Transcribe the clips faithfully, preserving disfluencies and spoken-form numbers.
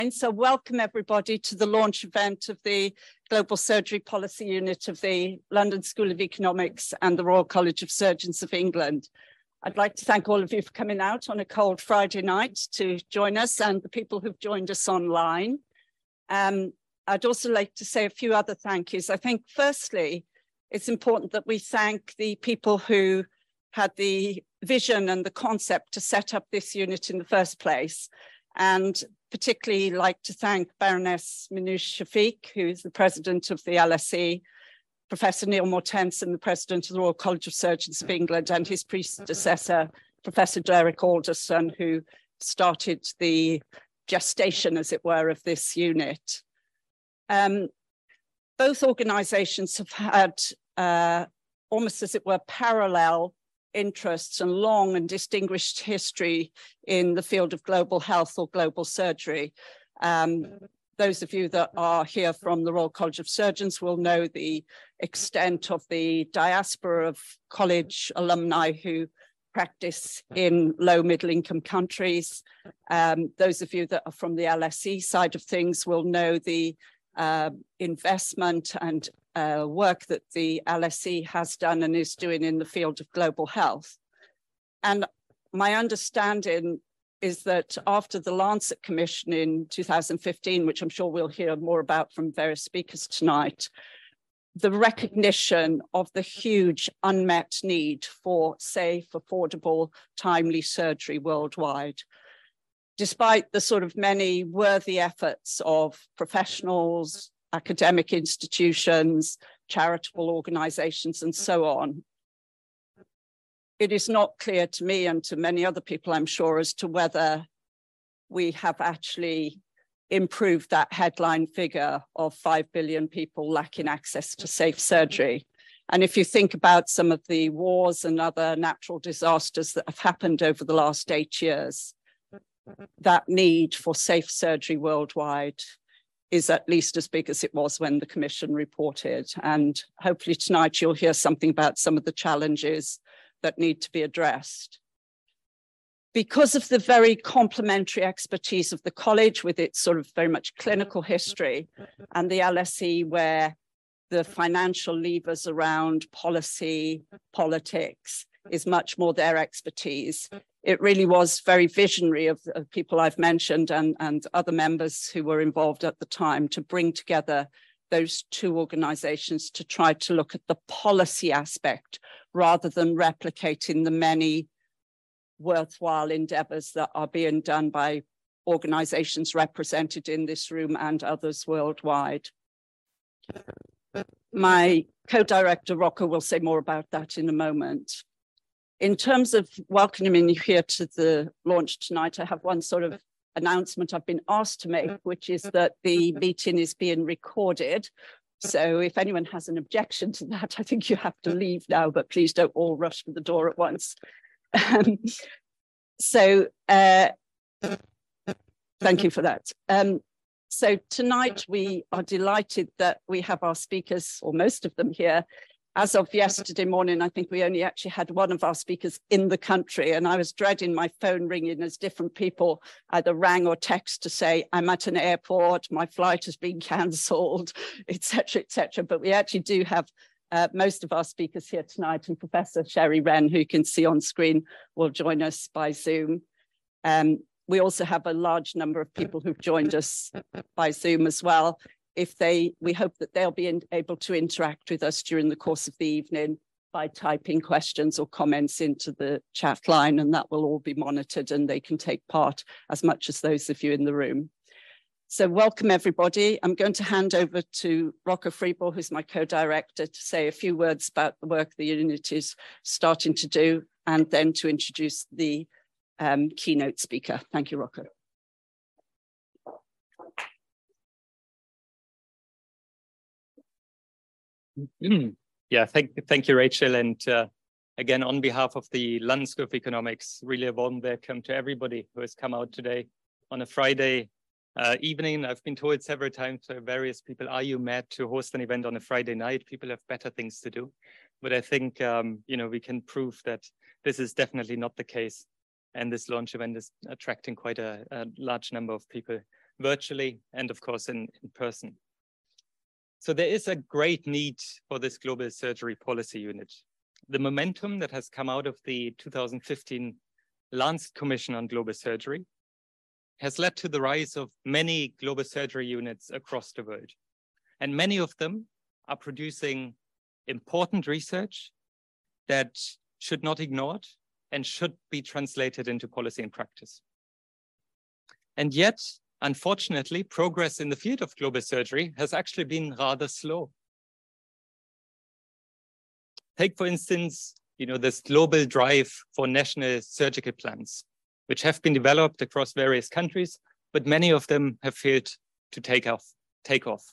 So welcome everybody to the launch event of the Global Surgery Policy Unit of the London School of Economics and the Royal College of Surgeons of England. I'd like to thank all of you for coming out on a cold Friday night to join us and the people who've joined us online. Um, I'd also like to say a few other thank yous. I think firstly, it's important that we thank the people who had the vision and the concept to set up this unit in the first place. And particularly like to thank Baroness Minouche Shafik, who is the president of the L S E, Professor Neil Mortensen, the president of the Royal College of Surgeons of England, and his predecessor, Professor Derek Alderson, who started the gestation, as it were, of this unit. Um, both organizations have had uh, almost, as it were, parallel interests and long and distinguished history in the field of global health or global surgery. Um, those of you that are here from the Royal College of Surgeons will know the extent of the diaspora of college alumni who practice in low middle income countries. Um, those of you that are from the L S E side of things will know the uh, investment and Uh, work that the L S E has done and is doing in the field of global health. And my understanding is that after the Lancet Commission in two thousand fifteen, which I'm sure we'll hear more about from various speakers tonight, the recognition of the huge unmet need for safe, affordable, timely surgery worldwide. Despite the sort of many worthy efforts of professionals, academic institutions, charitable organizations, and so on, it is not clear to me and to many other people, I'm sure, as to whether we have actually improved that headline figure of five billion people lacking access to safe surgery. And if you think about some of the wars and other natural disasters that have happened over the last eight years, that need for safe surgery worldwide is at least as big as it was when the Commission reported. And hopefully tonight you'll hear something about some of the challenges that need to be addressed. Because of the very complementary expertise of the college with its sort of very much clinical history, and the L S E where the financial levers around policy, politics is much more their expertise, it really was very visionary of, of people I've mentioned and, and other members who were involved at the time to bring together those two organizations to try to look at the policy aspect rather than replicating the many worthwhile endeavors that are being done by organizations represented in this room and others worldwide. My co-director, Rocco, will say more about that in a moment. In terms of welcoming you here to the launch tonight, I have one sort of announcement I've been asked to make, which is that the meeting is being recorded. So if anyone has an objection to that, I think you have to leave now, but please don't all rush for the door at once. Um, so uh, thank you for that. Um, so tonight we are delighted that we have our speakers, or most of them here. As of yesterday morning, I think we only actually had one of our speakers in the country, and I was dreading my phone ringing as different people either rang or text to say, I'm at an airport, my flight has been cancelled, et cetera, et cetera. But we actually do have uh, most of our speakers here tonight, and Professor Sherry Wren, who you can see on screen, will join us by Zoom. Um, we also have a large number of people who've joined us by Zoom as well. If they, we hope that they'll be in, able to interact with us during the course of the evening by typing questions or comments into the chat line, and that will all be monitored and they can take part as much as those of you in the room. So welcome everybody. I'm going to hand over to Rocco Fribourg, who's my co-director, to say a few words about the work the unit is starting to do, and then to introduce the um, keynote speaker. Thank you, Rocco. Yeah, thank, thank you, Rachel. And uh, again, on behalf of the London School of Economics, really a warm welcome to everybody who has come out today on a Friday uh, evening. I've been told several times by various people, are you mad to host an event on a Friday night? People have better things to do. But I think, um, you know, we can prove that this is definitely not the case. And this launch event is attracting quite a, a large number of people, virtually, and of course in, in person. So there is a great need for this global surgery policy unit. The momentum that has come out of the two thousand fifteen Lancet Commission on Global Surgery has led to the rise of many global surgery units across the world. And many of them are producing important research that should not be ignored and should be translated into policy and practice. And yet, unfortunately, progress in the field of global surgery has actually been rather slow. Take, for instance, you know, this global drive for national surgical plans, which have been developed across various countries, but many of them have failed to take off. Take off.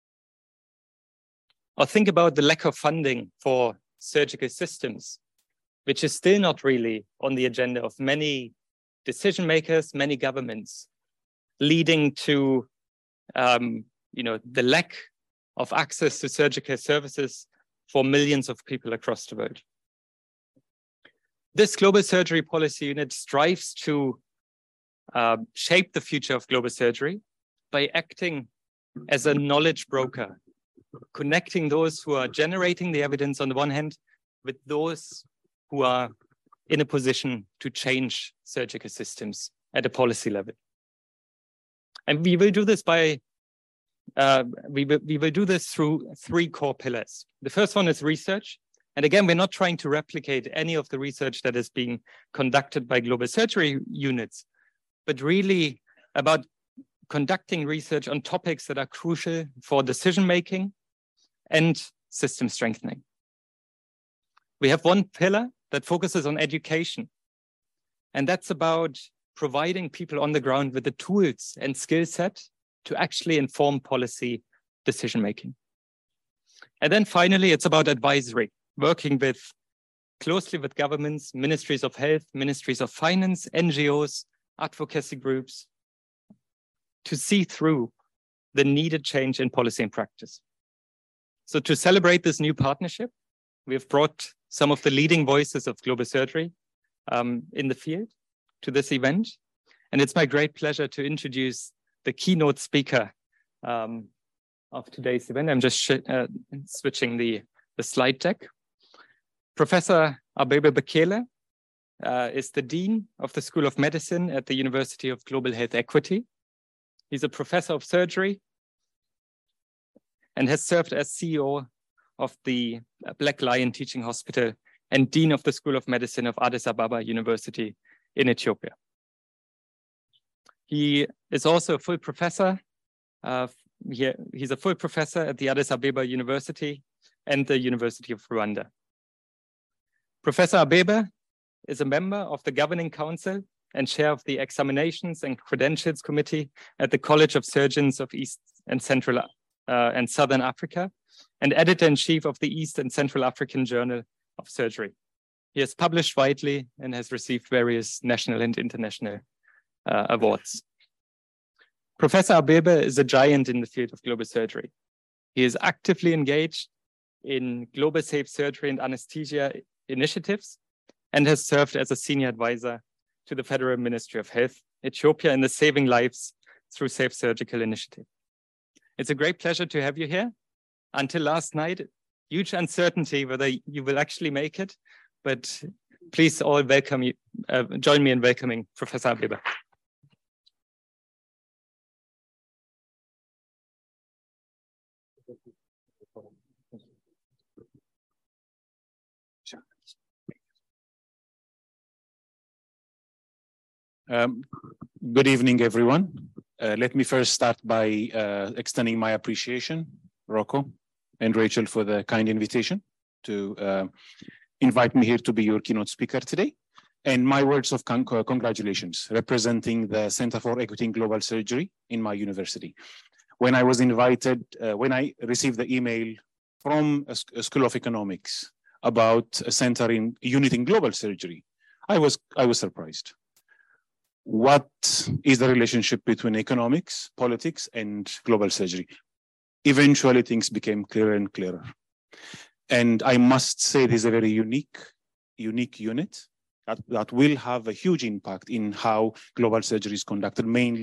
Or think about the lack of funding for surgical systems, which is still not really on the agenda of many decision makers, many governments, leading to um, you know, the lack of access to surgical services for millions of people across the world. This global surgery policy unit strives to uh, shape the future of global surgery by acting as a knowledge broker, connecting those who are generating the evidence on the one hand with those who are in a position to change surgical systems at a policy level. And we will do this by, uh, we, will, we will do this through three core pillars. The first one is research. And again, we're not trying to replicate any of the research that is being conducted by global surgery units, but really about conducting research on topics that are crucial for decision-making and system strengthening. We have one pillar that focuses on education. And that's about providing people on the ground with the tools and skill set to actually inform policy decision-making. And then finally, it's about advisory, working with closely with governments, ministries of health, ministries of finance, N G Os, advocacy groups, to see through the needed change in policy and practice. So to celebrate this new partnership, we have brought some of the leading voices of global surgery um, in the field to this event. And it's my great pleasure to introduce the keynote speaker um, of today's event. I'm just uh, switching the, the slide deck. Professor Abebe Bekele uh, is the Dean of the School of Medicine at the University of Global Health Equity. He's a professor of surgery and has served as C E O of the Black Lion Teaching Hospital and Dean of the School of Medicine of Addis Ababa University in Ethiopia. He is also a full professor. Uh, he, he's a full professor at the Addis Ababa University and the University of Rwanda. Professor Abebe is a member of the Governing Council and chair of the Examinations and Credentials Committee at the College of Surgeons of East and Central uh, and Southern Africa, and editor-in-chief of the East and Central African Journal of Surgery. He has published widely and has received various national and international uh, awards. Professor Abebe is a giant in the field of global surgery. He is actively engaged in global safe surgery and anesthesia initiatives and has served as a senior advisor to the Federal Ministry of Health, Ethiopia, in the Saving Lives Through Safe Surgical Initiative. It's a great pleasure to have you here. Until last night, huge uncertainty whether you will actually make it, but please all welcome you, uh, join me in welcoming Professor Abebe. Um, good evening, everyone. Uh, let me first start by uh, extending my appreciation, Rocco and Rachel, for the kind invitation to uh, invite me here to be your keynote speaker today. And my words of con congratulations, representing the Center for Equity in Global Surgery in my university. When I was invited, uh, when I received the email from a, a School of Economics about a center in unit in global surgery, I was, I was surprised. What is the relationship between economics, politics, and global surgery? Eventually, things became clearer and clearer. And I must say this is a very unique, unique unit that, that will have a huge impact in how global surgery is conducted, mainly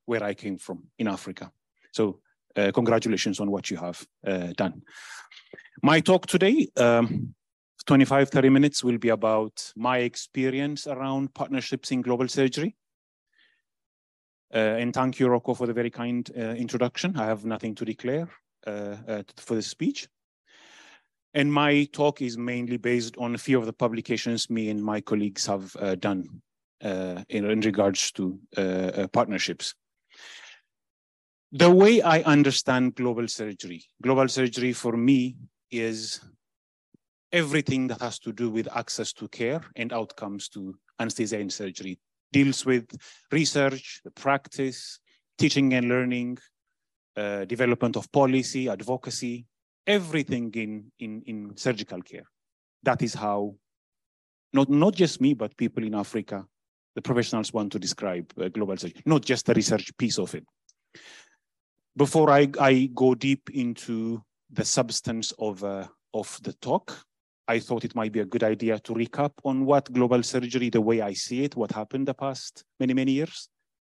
where I came from in Africa. So uh, congratulations on what you have uh, done. My talk today, um, twenty-five, thirty minutes, will be about my experience around partnerships in global surgery. Uh, and thank you, Rocco, for the very kind uh, introduction. I have nothing to declare uh, uh, for the speech. And my talk is mainly based on a few of the publications me and my colleagues have uh, done uh, in, in regards to uh, uh, partnerships. The way I understand global surgery, global surgery for me is everything that has to do with access to care and outcomes to anesthesia and surgery. Deals with research, the practice, teaching and learning, uh, development of policy, advocacy, everything in, in, in surgical care. That is how, not, not just me, but people in Africa, the professionals want to describe uh, global surgery, not just the research piece of it. Before I, I go deep into the substance of, uh, of the talk, I thought it might be a good idea to recap on what global surgery, the way I see it, what happened the past many, many years.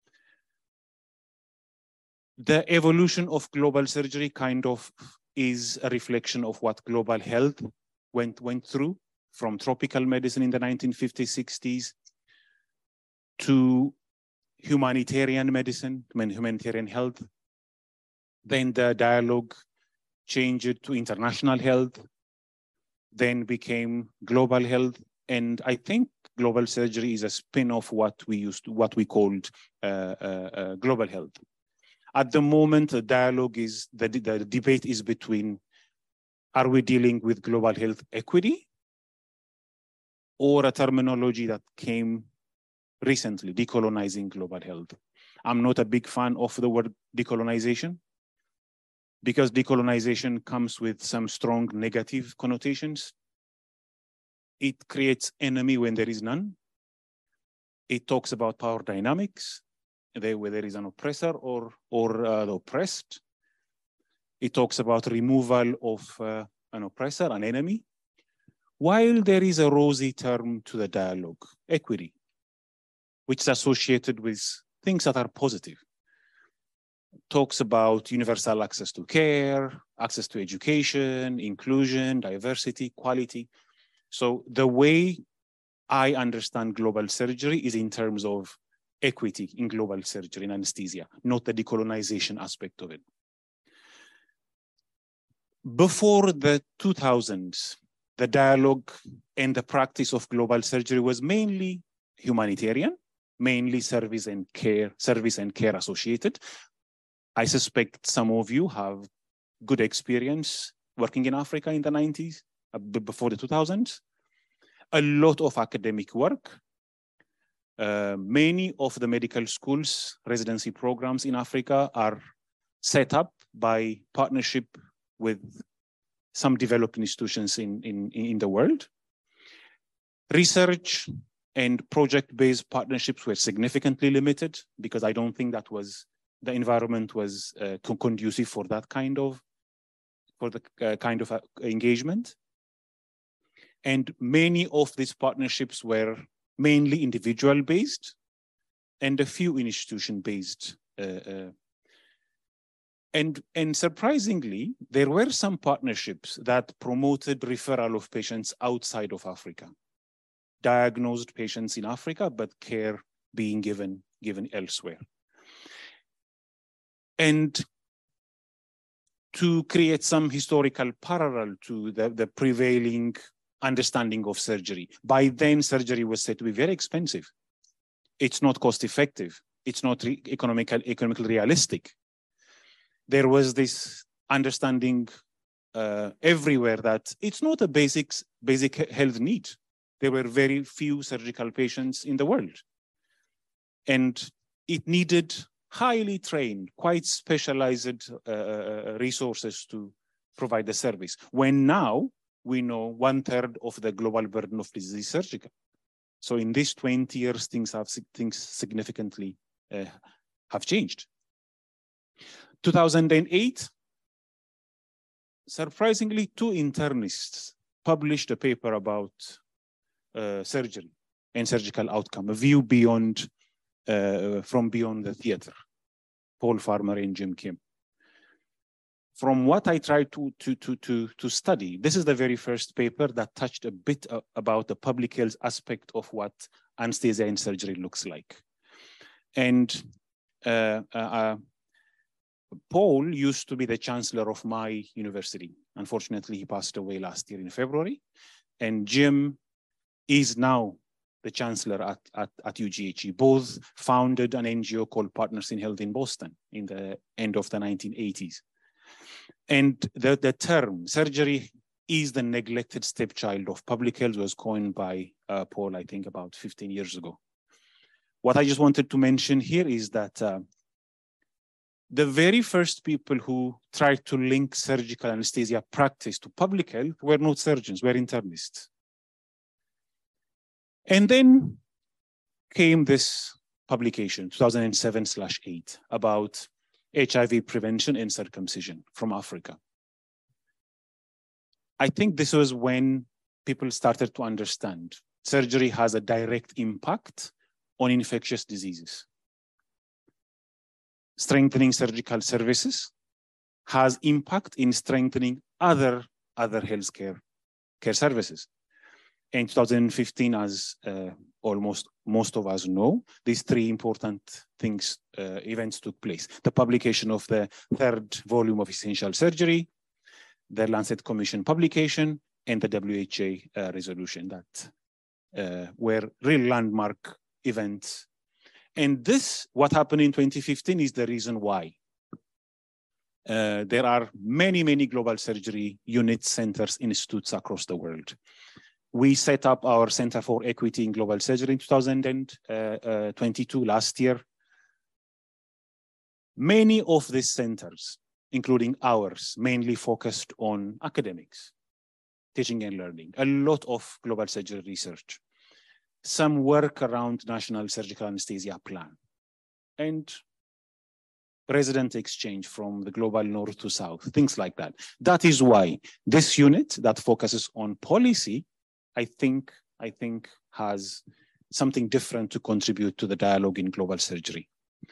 The evolution of global surgery kind of is a reflection of what global health went, went through, from tropical medicine in the nineteen fifties, sixties, to humanitarian medicine, humanitarian health. Then the dialogue changed to international health, then became global health. And I think global surgery is a spin-off what we used to, what we called uh, uh, uh, global health. At the moment, the dialogue is, the, the debate is between, are we dealing with global health equity or a terminology that came recently, decolonizing global health? I'm not a big fan of the word decolonization, because decolonization comes with some strong negative connotations. It creates enemy when there is none. It talks about power dynamics, where there is an oppressor or, or uh, the oppressed. It talks about removal of uh, an oppressor, an enemy, while there is a rosy term to the dialogue, equity, which is associated with things that are positive. Talks about universal access to care, access to education, inclusion, diversity, quality. So the way I understand global surgery is in terms of equity in global surgery in anesthesia, not the decolonization aspect of it. Before the two thousands, the dialogue and the practice of global surgery was mainly humanitarian, mainly service and care, service and care associated. I suspect some of you have good experience working in Africa in the nineties, uh, before the two thousands. A lot of academic work. Uh, many of the medical schools, residency programs in Africa are set up by partnership with some developed institutions in, in, in the world. Research and project-based partnerships were significantly limited because I don't think that was the environment was uh, conducive for that kind of, for the uh, kind of uh, engagement. And many of these partnerships were mainly individual-based and a few institution-based. Uh, uh, and, and surprisingly, there were some partnerships that promoted referral of patients outside of Africa, diagnosed patients in Africa, but care being given, given elsewhere. And to create some historical parallel to the, the prevailing understanding of surgery. By then, surgery was said to be very expensive. It's not cost effective. It's not re economical, economically realistic. There was this understanding uh, everywhere that it's not a basic, basic health need. There were very few surgical patients in the world. And it needed highly trained, quite specialized uh, resources to provide the service. When now we know one third of the global burden of disease is surgical. So in these twenty years, things have things significantly uh, have changed. two thousand eight, surprisingly, two internists published a paper about uh, surgery and surgical outcome, a view beyond, uh, from beyond the theater. Paul Farmer and Jim Kim. From what I tried to, to, to, to, to study, this is the very first paper that touched a bit uh, about the public health aspect of what anesthesia and surgery looks like. And uh, uh, uh, Paul used to be the chancellor of my university. Unfortunately, he passed away last year in February. And Jim is now the chancellor at, at, at U G H E. Both founded an N G O called Partners in Health in Boston in the end of the nineteen eighties. And the, the term surgery is the neglected stepchild of public health was coined by uh, Paul, I think about fifteen years ago. What I just wanted to mention here is that uh, the very first people who tried to link surgical anesthesia practice to public health were not surgeons, were internists. And then came this publication, two thousand seven slash eight, about H I V prevention and circumcision from Africa. I think this was when people started to understand surgery has a direct impact on infectious diseases. Strengthening surgical services has impact in strengthening other, other healthcare care services. In two thousand fifteen, as uh, almost most of us know, these three important things, uh, events took place. The publication of the third volume of Essential Surgery, the Lancet Commission publication, and the W H A uh, resolution that uh, were real landmark events. And this, what happened in twenty fifteen, is the reason why. Uh, there are many, many global surgery units, centers, institutes across the world. We set up our Center for Equity in Global Surgery in two thousand twenty-two, last year. Many of these centers, including ours, mainly focused on academics, teaching and learning, a lot of global surgery research, some work around National Surgical Anesthesia Plan, and resident exchange from the global north to south, things like that. That is why this unit that focuses on policy, I think, I think has something different to contribute to the dialogue in global surgery.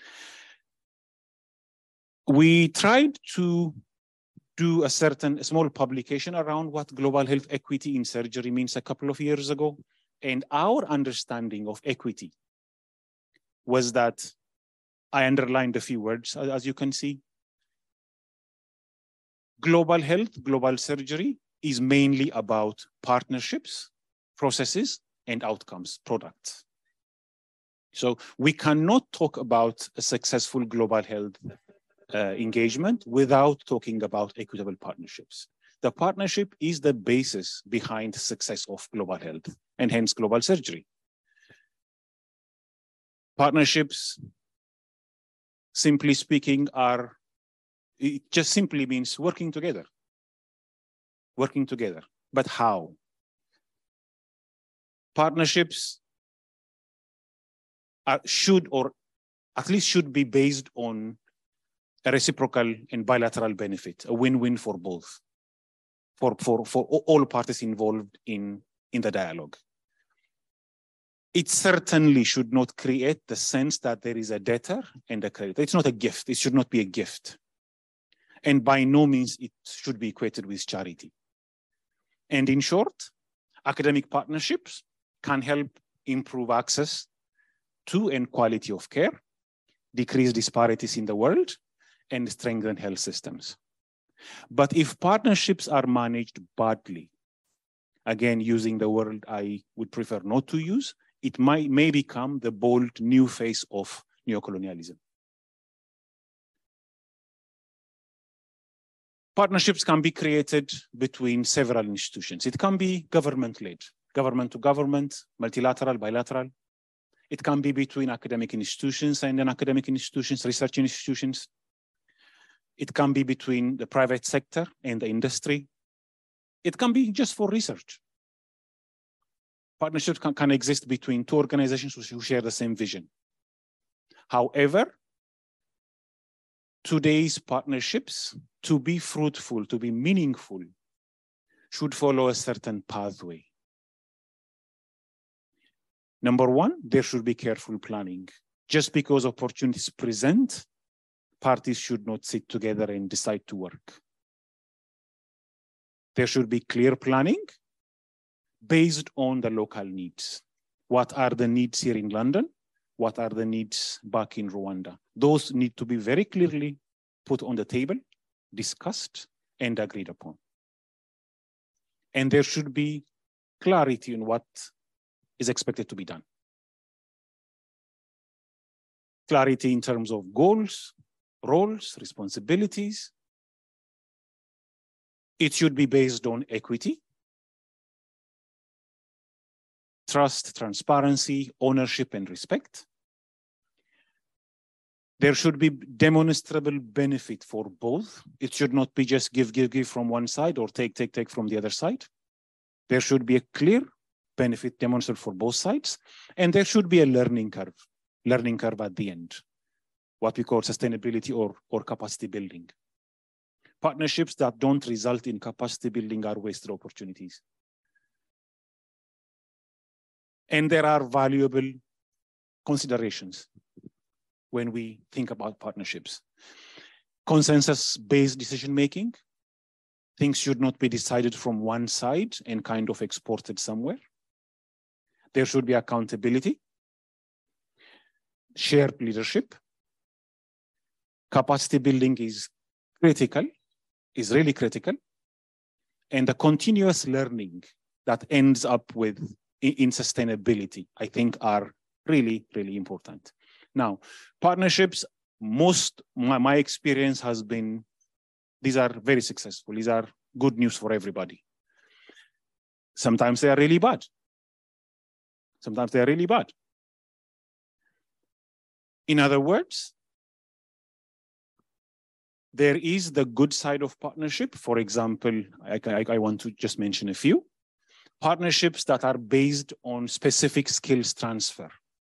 We tried to do a certain a small publication around what global health equity in surgery means a couple of years ago. And our understanding of equity was that I underlined a few words, as you can see. Global health, global surgery is mainly about partnerships, processes, and outcomes, products. So we cannot talk about a successful global health uh, engagement without talking about equitable partnerships. The partnership is the basis behind the success of global health and hence global surgery. Partnerships, simply speaking, are, it just simply means working together. Working together, but how? Partnerships are, should, or at least should be based on a reciprocal and bilateral benefit, a win-win for both, for, for, for all parties involved in, in the dialogue. It certainly should not create the sense that there is a debtor and a creditor. It's not a gift, it should not be a gift. And by no means it should be equated with charity. And in short, academic partnerships can help improve access to and quality of care, decrease disparities in the world, and strengthen health systems. But if partnerships are managed badly, again, using the word I would prefer not to use, it might, may become the bold new face of neocolonialism. Partnerships can be created between several institutions. It can be government-led, government to government, multilateral, bilateral. It can be between academic institutions and then academic institutions, research institutions. It can be between the private sector and the industry. It can be just for research. Partnerships can, can exist between two organizations who share the same vision. However, today's partnerships, to be fruitful, to be meaningful, should follow a certain pathway. Number one, there should be careful planning. Just because opportunities present parties should not sit together and decide to work. There should be clear planning based on the local needs. What are the needs here in London? What are the needs back in Rwanda? Those need to be very clearly put on the table, discussed, and agreed upon. And there should be clarity on what is expected to be done. Clarity in terms of goals, roles, responsibilities. It should be based on equity, trust, transparency, ownership, and respect. There should be demonstrable benefit for both. It should not be just give, give, give from one side or take, take, take from the other side. There should be a clear benefit demonstrable for both sides. And there should be a learning curve, learning curve at the end, what we call sustainability or, or capacity building. Partnerships that don't result in capacity building are wasted opportunities. And there are valuable considerations when we think about partnerships. Consensus-based decision-making. Things should not be decided from one side and kind of exported somewhere. There should be accountability, shared leadership. Capacity building is critical, is really critical. And the continuous learning that ends up with in sustainability, I think are really, really important. Now, partnerships, most, my, my experience has been, these are very successful. These are good news for everybody. Sometimes they are really bad. Sometimes they are really bad. In other words, there is the good side of partnership. For example, I, I, I want to just mention a few. Partnerships that are based on specific skills transfer.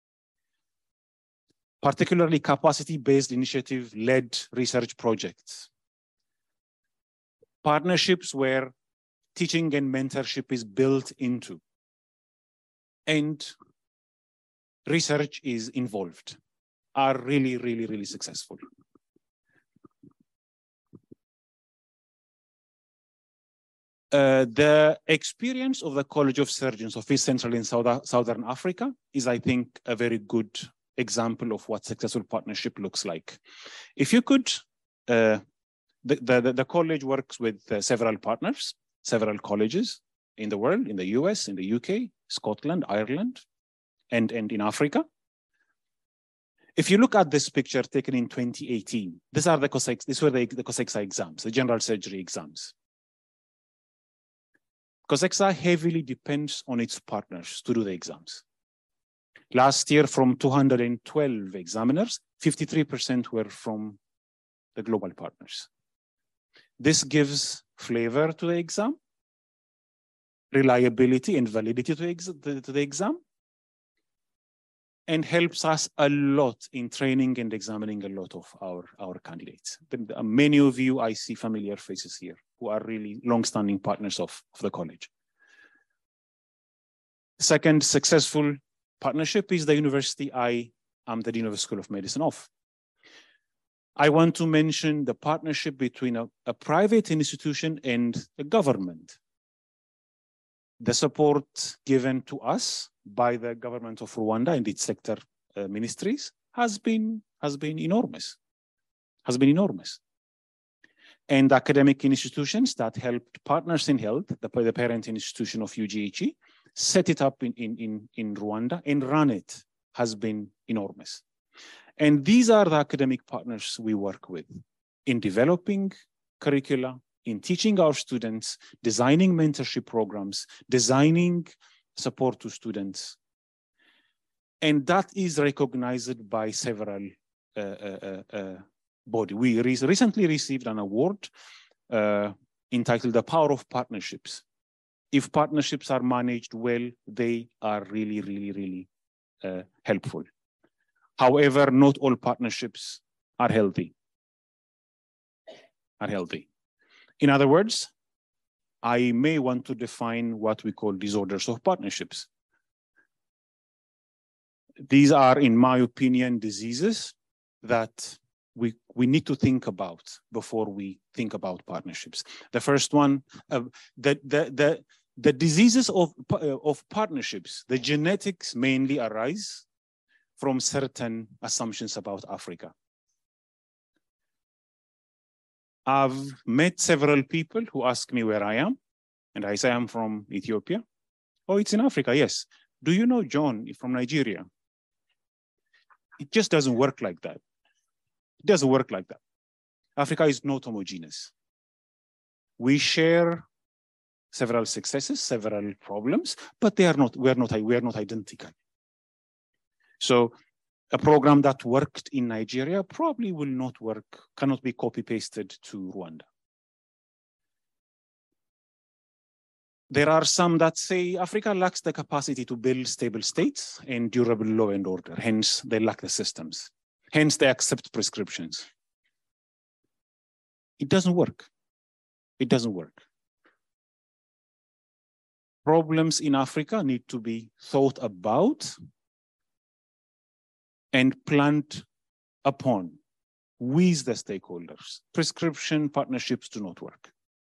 Particularly capacity-based initiative-led research projects. Partnerships where teaching and mentorship is built into and research is involved are really, really, really successful. Uh, the experience of the College of Surgeons of East Central and South, Southern Africa is, I think, a very good example of what successful partnership looks like. If you could, uh, the, the, the college works with uh, several partners, several colleges in the world, in the U S, in the U K, Scotland, Ireland, and, and in Africa. If you look at this picture taken in twenty eighteen, these are the COSEX, these were the, the COSEXA exams, the general surgery exams. COSEXA heavily depends on its partners to do the exams. Last year, from two hundred twelve examiners, fifty-three percent were from the global partners. This gives flavor to the exam, reliability and validity to, ex to the exam, and helps us a lot in training and examining a lot of our, our candidates. The, many of you, I see familiar faces here who are really long-standing partners of, of the college. Second successful partnership is the university I am the Dean of the School of Medicine of. I want to mention the partnership between a, a private institution and the government. The support given to us by the government of Rwanda and its sector uh, ministries has been, has been enormous, has been enormous. And academic institutions that helped Partners in Health, the, the parent institution of U G H E, set it up in, in, in, in Rwanda and run it has been enormous. And these are the academic partners we work with in developing curricula, in teaching our students, designing mentorship programs, designing support to students. And that is recognized by several uh, uh, uh, bodies. We re recently received an award uh, entitled The Power of Partnerships. If partnerships are managed well, they are really, really, really uh, helpful. However, not all partnerships are healthy. Are healthy. In other words, I may want to define what we call disorders of partnerships. These are, in my opinion, diseases that we, we need to think about before we think about partnerships. The first one, uh, the, the, the, the diseases of, uh, of partnerships, the genetics mainly arise from certain assumptions about Africa. I've met several people who ask me where I am, and I say I'm from Ethiopia. Oh, it's in Africa, yes. Do you know John from Nigeria? It just doesn't work like that. It doesn't work like that. Africa is not homogeneous. We share several successes, several problems, but they are not, we are not, we are not identical. So a program that worked in Nigeria probably will not work, cannot be copy-pasted to Rwanda. There are some that say Africa lacks the capacity to build stable states and durable law and order. Hence, they lack the systems. Hence, they accept prescriptions. It doesn't work. It doesn't work. Problems in Africa need to be thought about and planned upon with the stakeholders. Prescription partnerships do not work.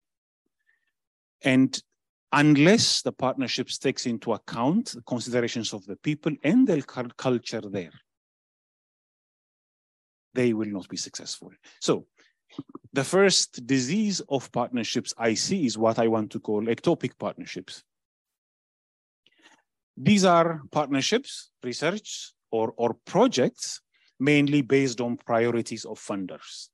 And unless the partnerships takes into account the considerations of the people and the culture there, they will not be successful. So the first disease of partnerships I see is what I want to call ectopic partnerships. These are partnerships, research, or, or projects mainly based on priorities of funders.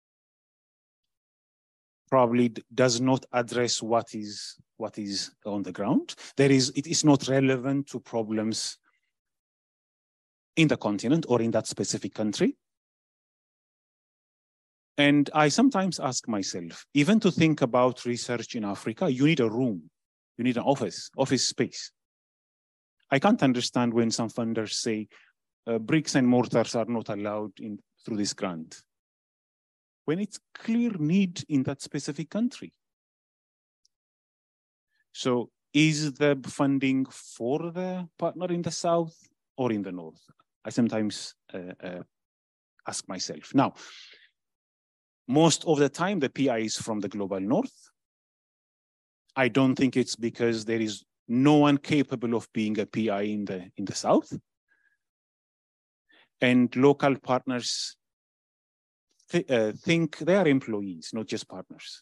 Probably does not address what is, what is on the ground. There is, it is not relevant to problems in the continent or in that specific country. And I sometimes ask myself, even to think about research in Africa, you need a room, you need an office, office space. I can't understand when some funders say uh, bricks and mortars are not allowed in through this grant, when it's clear need in that specific country. So is the funding for the partner in the South or in the North? I sometimes uh, uh, ask myself. Now, most of the time, the P I is from the global North. I don't think it's because there is no one capable of being a P I in the, in the South. And local partners th uh, think they are employees, not just partners.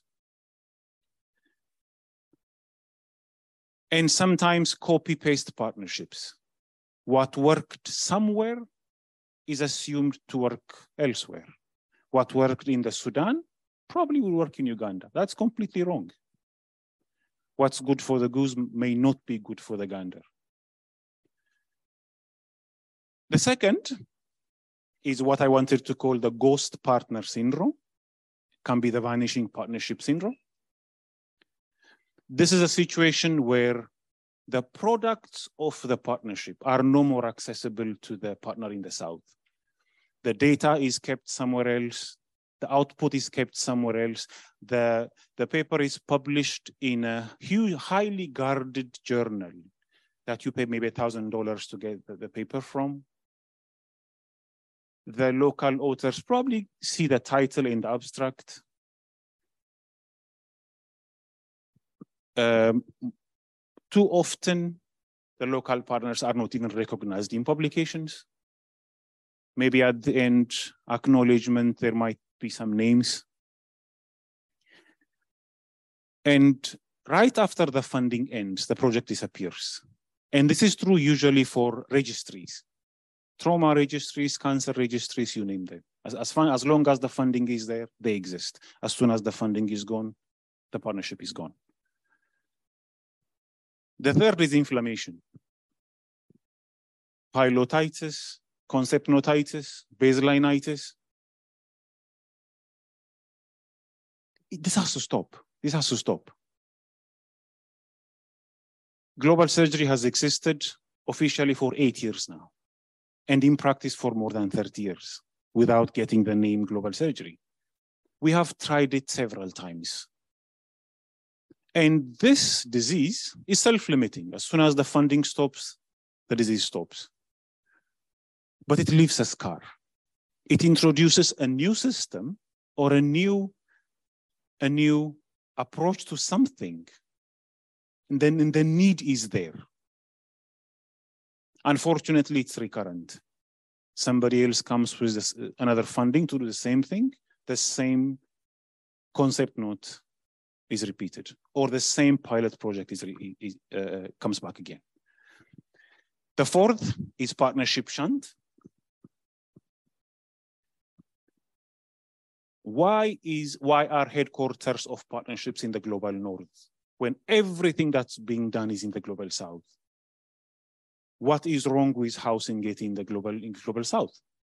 And sometimes copy-paste partnerships. What worked somewhere is assumed to work elsewhere. What worked in the Sudan probably will work in Uganda. That's completely wrong. What's good for the goose may not be good for the gander. The second is what I wanted to call the ghost partner syndrome. It can be the vanishing partnership syndrome. This is a situation where the products of the partnership are no more accessible to the partner in the South. The data is kept somewhere else. The output is kept somewhere else. The, the paper is published in a huge, highly guarded journal that you pay maybe a thousand dollars to get the, the paper from. The local authors probably see the title in the abstract. Um, too often, the local partners are not even recognized in publications. Maybe at the end, acknowledgement, there might be some names. And right after the funding ends, the project disappears. And this is true usually for registries. Trauma registries, cancer registries, you name them. As, as, fun, as long as the funding is there, they exist. As soon as the funding is gone, the partnership is gone. The third is inflammation. Pilotitis, conceptionitis, baselinitis. This has to stop. This has to stop. Global surgery has existed officially for eight years now, and in practice for more than thirty years, without getting the name global surgery. We have tried it several times. And this disease is self-limiting. As soon as the funding stops, the disease stops. But it leaves a scar. It introduces a new system or a new, a new approach to something. And then and the need is there. Unfortunately, it's recurrent. Somebody else comes with this, uh, another funding to do the same thing. The same concept note is repeated, or the same pilot project is, is uh, comes back again. The fourth is partnership shunt. Why is why are headquarters of partnerships in the global north when everything that's being done is in the global south? What is wrong with housing it in the global in the global south?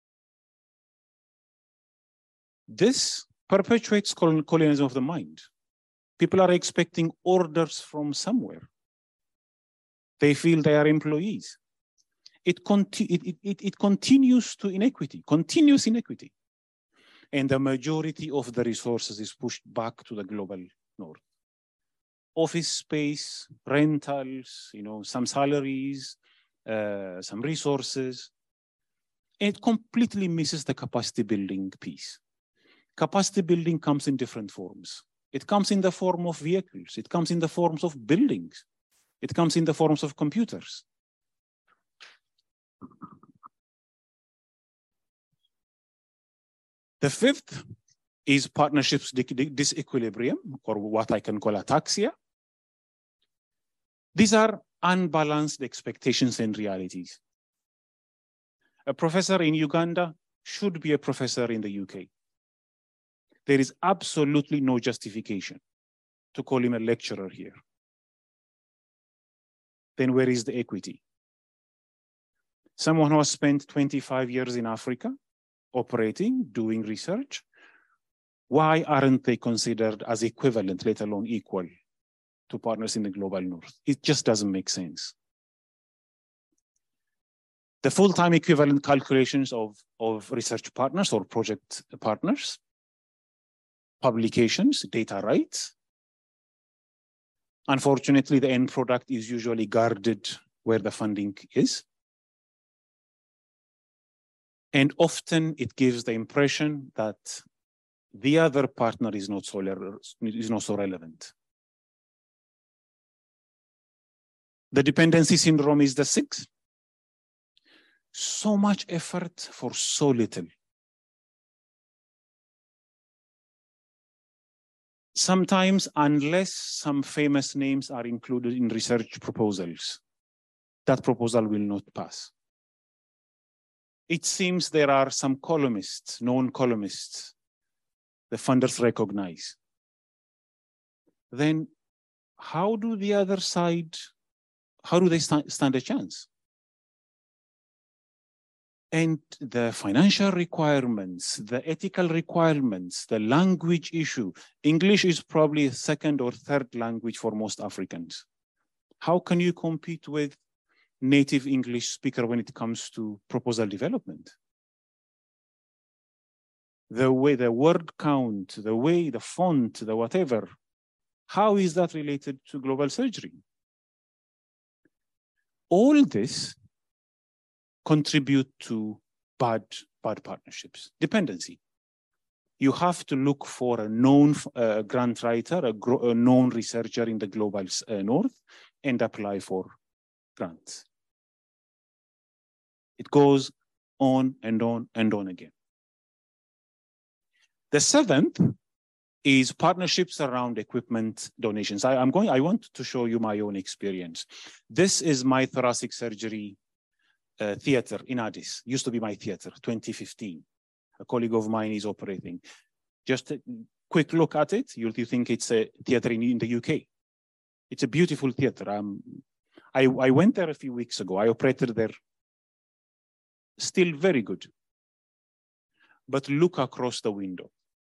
This perpetuates colonialism of the mind. People are expecting orders from somewhere. They feel they are employees. It, conti it, it, it continues to inequity, continuous inequity. And the majority of the resources is pushed back to the global north. Office space, rentals, you know, some salaries, uh, some resources. And it completely misses the capacity building piece. Capacity building comes in different forms. It comes in the form of vehicles. It comes in the forms of buildings. It comes in the forms of computers. The fifth is partnerships disequilibrium, or what I can call ataxia. These are unbalanced expectations and realities. A professor in Uganda should be a professor in the U K. There is absolutely no justification to call him a lecturer here. Then where is the equity? Someone who has spent twenty-five years in Africa, operating, doing research, why aren't they considered as equivalent, let alone equal, to partners in the global north? It just doesn't make sense. The full-time equivalent calculations of, of research partners or project partners, publications, data rights. Unfortunately, the end product is usually guarded where the funding is. And often it gives the impression that the other partner is not so, is not so relevant. The dependency syndrome is the sixth. So much effort for so little. Sometimes, unless some famous names are included in research proposals, that proposal will not pass. It seems there are some columnists, known columnists, the funders recognize. Then how do the other side, how do they st- stand a chance? And the financial requirements, the ethical requirements, the language issue. English is probably a second or third language for most Africans. How can you compete with native English speaker when it comes to proposal development? The way the word count, the way the font, the whatever, how is that related to global surgery? All this contribute to bad, bad partnerships. Dependency. You have to look for a known uh, grant writer, a, a known researcher in the global uh, north, and apply for grants. It goes on and on and on again. The seventh is partnerships around equipment donations. I, I'm going, I want to show you my own experience. This is my thoracic surgery Uh, theater in Addis, used to be my theater, twenty fifteen. A colleague of mine is operating. Just a quick look at it, you'll think it's a theater in, in the U K. It's a beautiful theater. Um, I, I went there a few weeks ago. I operated there. Still very good. But look across the window.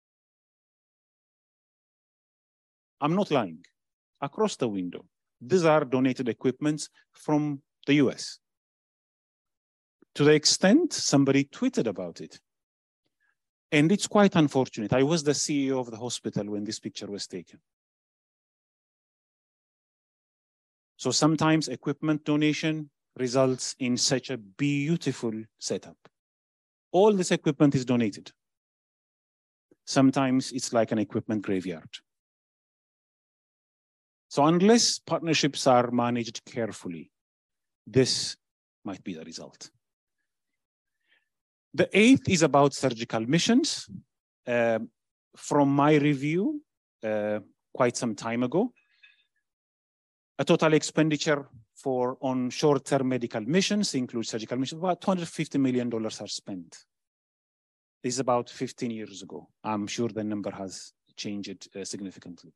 I'm not lying. Across the window, these are donated equipments from the U S. To the extent somebody tweeted about it. And it's quite unfortunate. I was the C E O of the hospital when this picture was taken. So sometimes equipment donation results in such a beautiful setup. All this equipment is donated. Sometimes it's like an equipment graveyard. So unless partnerships are managed carefully, this might be the result. The eighth is about surgical missions. Uh, from my review, uh, quite some time ago, a total expenditure for on short-term medical missions, include surgical missions, about two hundred fifty million dollars are spent. This is about fifteen years ago. I'm sure the number has changed uh, significantly.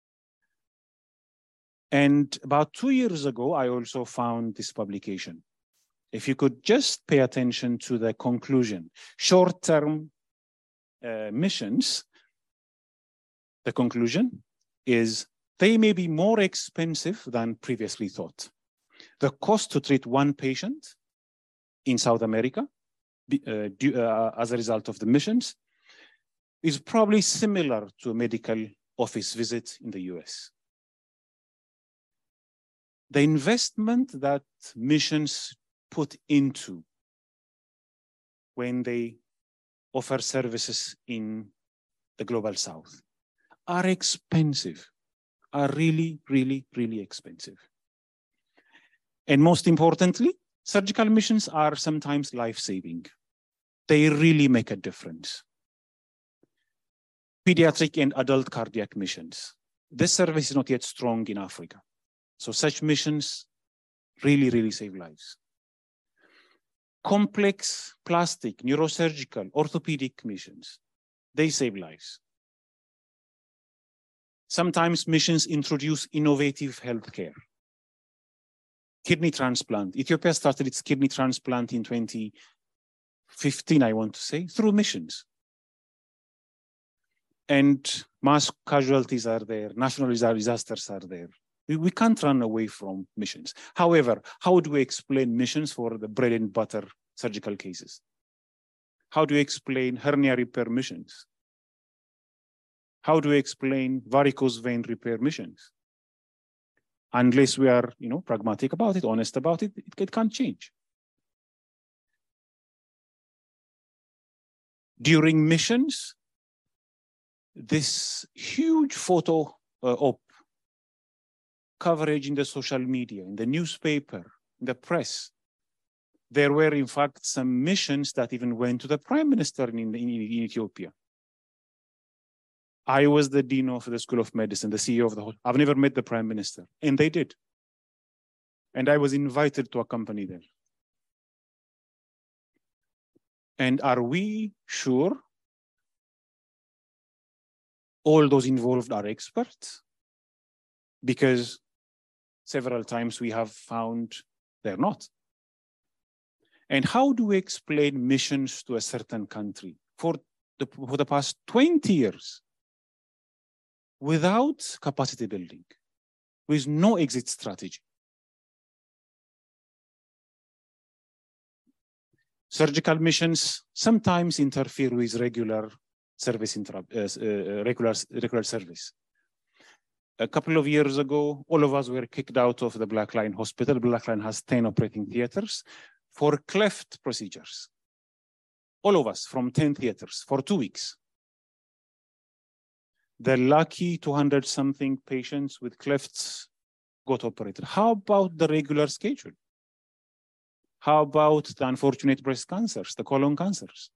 And about two years ago, I also found this publication. If you could just pay attention to the conclusion, short-term uh, missions, the conclusion is they may be more expensive than previously thought. The cost to treat one patient in South America uh, due, uh, as a result of the missions is probably similar to a medical office visit in the U S. The investment that missions put into when they offer services in the global south are expensive, are really, really, really expensive. And most importantly, surgical missions are sometimes life-saving. They really make a difference. Pediatric and adult cardiac missions. This service is not yet strong in Africa. So such missions really, really save lives. Complex plastic, neurosurgical, orthopedic missions, they save lives. Sometimes missions introduce innovative healthcare. Kidney transplant. Ethiopia started its kidney transplant in twenty fifteen, I want to say, through missions. And mass casualties are there, national disasters are there. We, we can't run away from missions. However, how do we explain missions for the bread and butter surgical cases? How do you explain hernia repair missions? How do we explain varicose vein repair missions? Unless we are, you know, pragmatic about it, honest about it, it, it can't change. During missions, this huge photo uh, op coverage in the social media, in the newspaper, in the press, there were in fact some missions that even went to the prime minister in, in, in Ethiopia. I was the dean of the School of Medicine, the C E O of the whole. I've never met the prime minister, and they did. And I was invited to accompany them. And are we sure all those involved are experts? Because several times we have found they're not. And how do we explain missions to a certain country for the, for the past twenty years? Without capacity building, with no exit strategy. Surgical missions sometimes interfere with regular service, uh, uh, regular, regular service. A couple of years ago, all of us were kicked out of the Black Lion Hospital. Black Lion has ten operating theaters for cleft procedures. All of us from ten theaters for two weeks. The lucky two hundred something patients with clefts got operated. How about the regular schedule? How about the unfortunate breast cancers, the colon cancers?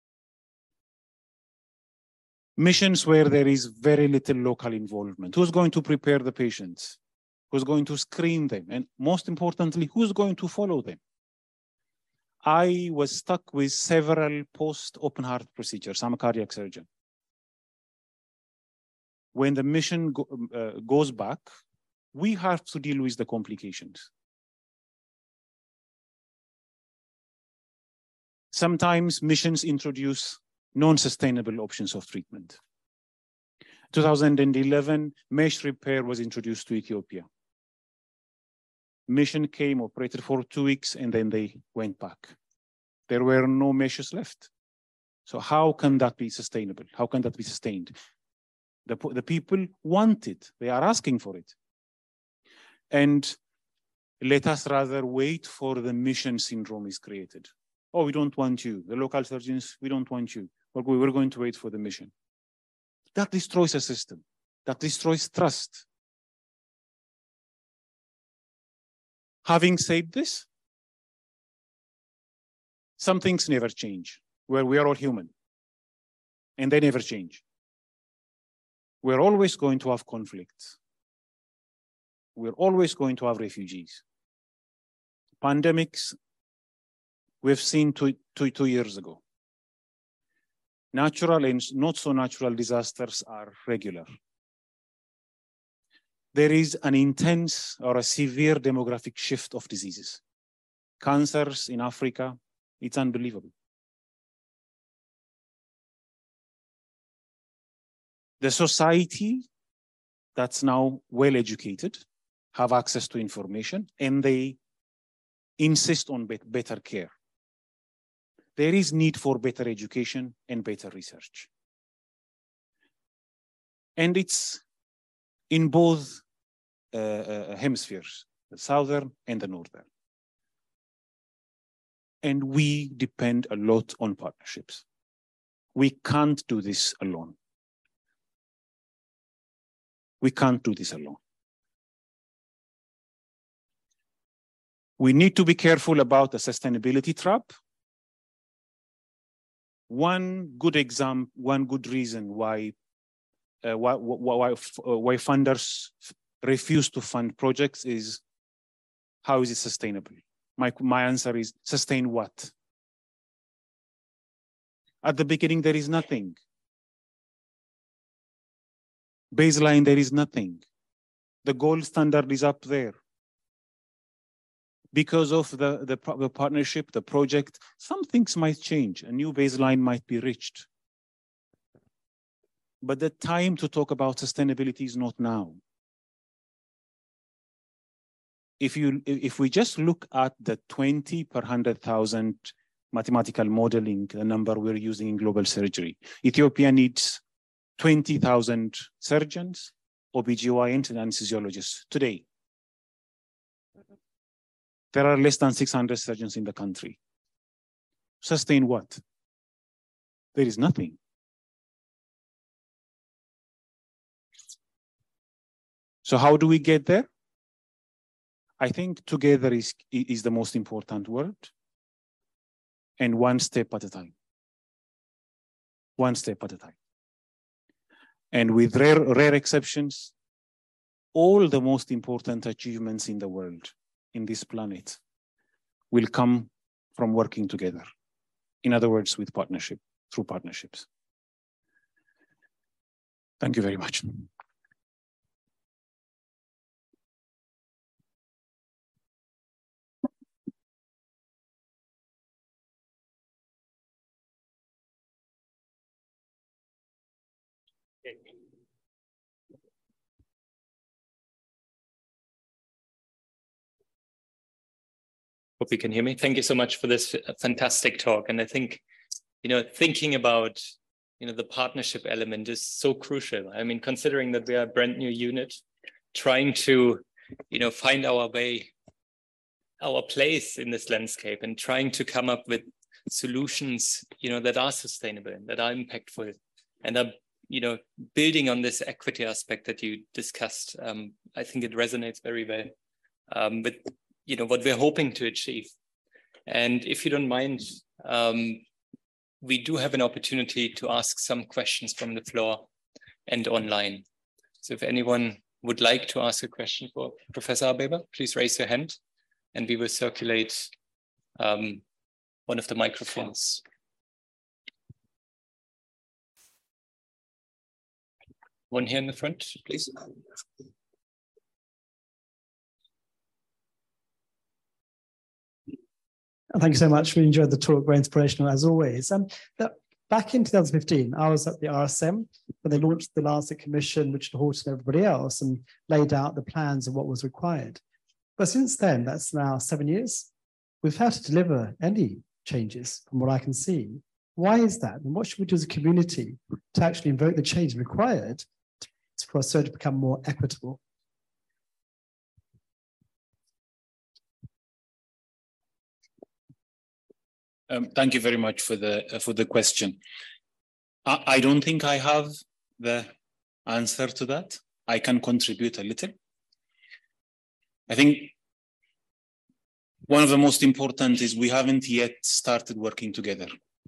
Missions where there is very little local involvement. Who's going to prepare the patients? Who's going to screen them? And most importantly, who's going to follow them? I was stuck with several post-open heart procedures. I'm a cardiac surgeon. When the mission go, uh, goes back, we have to deal with the complications. Sometimes missions introduce non-sustainable options of treatment. two thousand eleven, mesh repair was introduced to Ethiopia. Mission came, operated for two weeks, and then they went back. There were no meshes left. So how can that be sustainable? How can that be sustained? The, the people want it. They are asking for it. And let us rather wait for the mission syndrome is created. Oh, we don't want you. The local surgeons, we don't want you. We're going to wait for the mission. That destroys a system. That destroys trust. Having said this, some things never change, where we are all human, and they never change. We're always going to have conflicts. We're always going to have refugees. Pandemics, we've seen two, two, two years ago. Natural and not so natural disasters are regular. There is an intense or a severe demographic shift of diseases. Cancers in Africa, it's unbelievable. The society that's now well educated, have access to information, and they insist on better care. There is need for better education and better research. And it's in both uh, uh, hemispheres, the southern and the northern. And we depend a lot on partnerships. We can't do this alone. We can't do this alone. We need to be careful about the sustainability trap. One good example, one good reason why, uh, why, why, why funders refuse to fund projects is, how is it sustainable? My, my answer is, sustain what? At the beginning, there is nothing. Baseline, there is nothing. The gold standard is up there. Because of the, the, the partnership, the project, some things might change. A new baseline might be reached. But the time to talk about sustainability is not now. If, you, if we just look at the twenty per one hundred thousand mathematical modeling, the number we're using in global surgery, Ethiopia needs twenty thousand surgeons, O B G Y Ns, and anesthesiologists today. There are less than six hundred surgeons in the country. Sustain what? There is nothing. So how do we get there? I think together is, is the most important word, and one step at a time. One step at a time. And with rare, rare exceptions, all the most important achievements in the world, in this planet, will come from working together. In other words, with partnership, through partnerships. Thank you very much. Hope you can hear me. Thank you so much for this fantastic talk. And I think, you know, thinking about, you know, the partnership element is so crucial. I mean, considering that we are a brand new unit, trying to, you know, find our way, our place in this landscape, and trying to come up with solutions, you know, that are sustainable, that are impactful, and are, you know, building on this equity aspect that you discussed. Um, I think it resonates very well um, with, you know, what we're hoping to achieve. And if you don't mind, um, we do have an opportunity to ask some questions from the floor and online. So if anyone would like to ask a question for Professor Abeba, please raise your hand and we will circulate um, one of the microphones. One here in the front, please. Thank you so much. We enjoyed the talk, very inspirational as always. Um, that, back in two thousand fifteen, I was at the R S M when they launched the Lancet Commission, Richard Horton and everybody else, and laid out the plans of what was required. But since then, that's now seven years, we've had to deliver any changes from what I can see. Why is that? And what should we do as a community to actually invoke the change required for surgery to become more equitable? Um, thank you very much for the uh, for the question. I, I don't think I have the answer to that. I can contribute a little. I think one of the most important is we haven't yet started working together.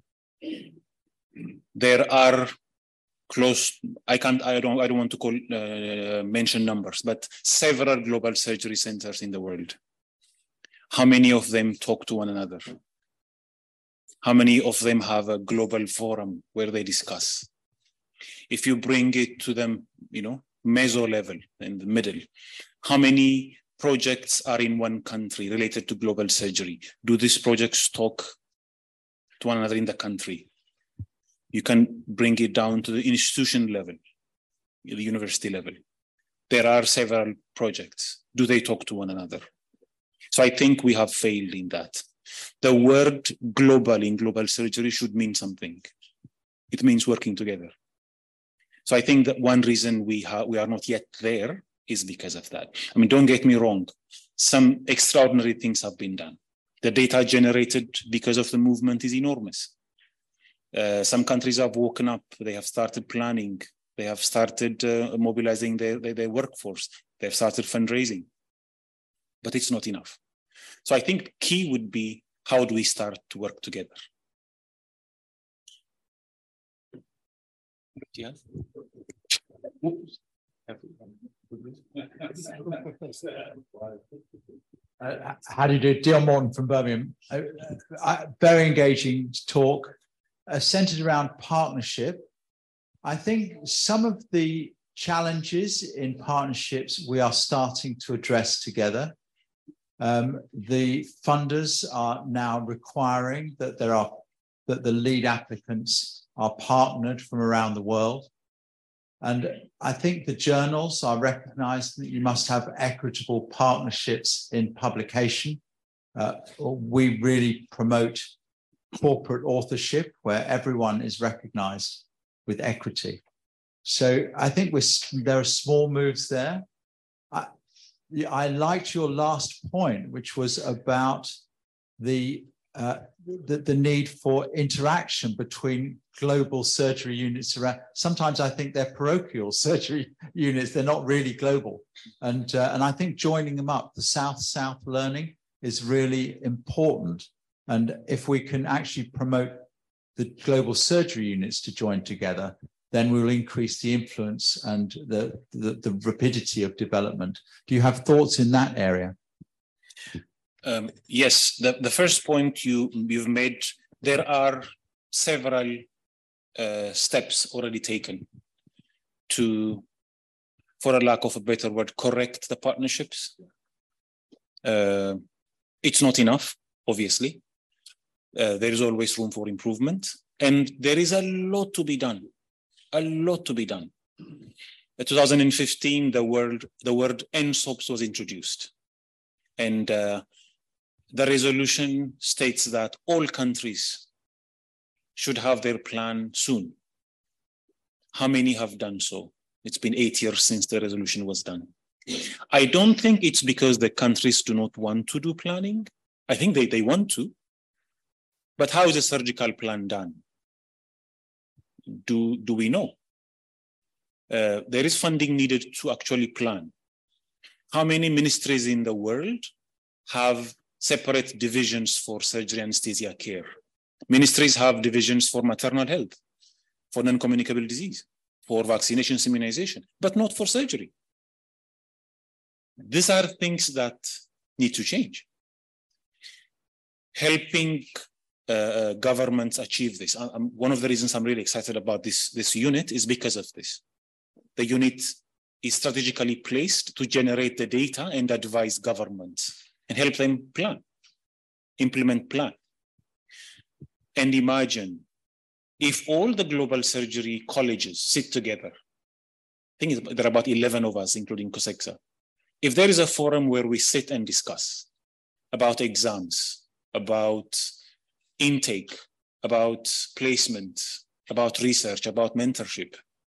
There are close, I can't, I don't, I don't want to call, uh, mention numbers, but several global surgery centers in the world. How many of them talk to one another? How many of them have a global forum where they discuss? If you bring it to them, you know, meso level in the middle, how many projects are in one country related to global surgery? Do these projects talk to one another in the country? You can bring it down to the institution level, the university level. There are several projects. Do they talk to one another? So I think we have failed in that. The word global in global surgery should mean something. It means working together. So I think that one reason we, we are not yet there is because of that. I mean, don't get me wrong. Some extraordinary things have been done. The data generated because of the movement is enormous. Uh, some countries have woken up. They have started planning. They have started uh, mobilizing their, their, their workforce. They've started fundraising. But it's not enough. So I think key would be, how do we start to work together? Yeah. Uh, how do you do? Dion Morton from Birmingham. Uh, uh, very engaging talk, uh, centered around partnership. I think some of the challenges in partnerships we are starting to address together. Um, the funders are now requiring that there are that the lead applicants are partnered from around the world. And I think the journals are recognizing that you must have equitable partnerships in publication. Uh, we really promote corporate authorship where everyone is recognized with equity. So I think we're, there are small moves there. I, I liked your last point, which was about the, uh, the, the need for interaction between global surgery units around. Sometimes I think they're parochial surgery units. They're not really global. And, uh, and I think joining them up, the South-South learning is really important. And if we can actually promote the global surgery units to join together, then we'll increase the influence and the, the, the rapidity of development. Do you have thoughts in that area? Um, yes, the, the first point you, you've made, there are several uh, steps already taken to, for a lack of a better word, correct the partnerships. Uh, it's not enough, obviously. Uh, there is always room for improvement, and there is a lot to be done. A lot to be done. In two thousand fifteen, the word the word N SOPs was introduced, and uh, the resolution states that all countries should have their plan soon. How many have done so? It's been eight years since the resolution was done. I don't think it's because the countries do not want to do planning. I think they, they want to. But how is a surgical plan done? Do, do we know? Uh, there is funding needed to actually plan. How many ministries in the world have separate divisions for surgery anesthesia care? Ministries have divisions for maternal health, for non-communicable disease, for vaccination, immunization, but not for surgery. These are things that need to change. Helping Uh, governments achieve this. I, I'm, one of the reasons I'm really excited about this, this unit is because of this. The unit is strategically placed to generate the data and advise governments and help them plan, implement plan. And imagine if all the global surgery colleges sit together, I think there are about eleven of us, including COSECSA. If there is a forum where we sit and discuss about exams, about intake, about placement, about research, about mentorship.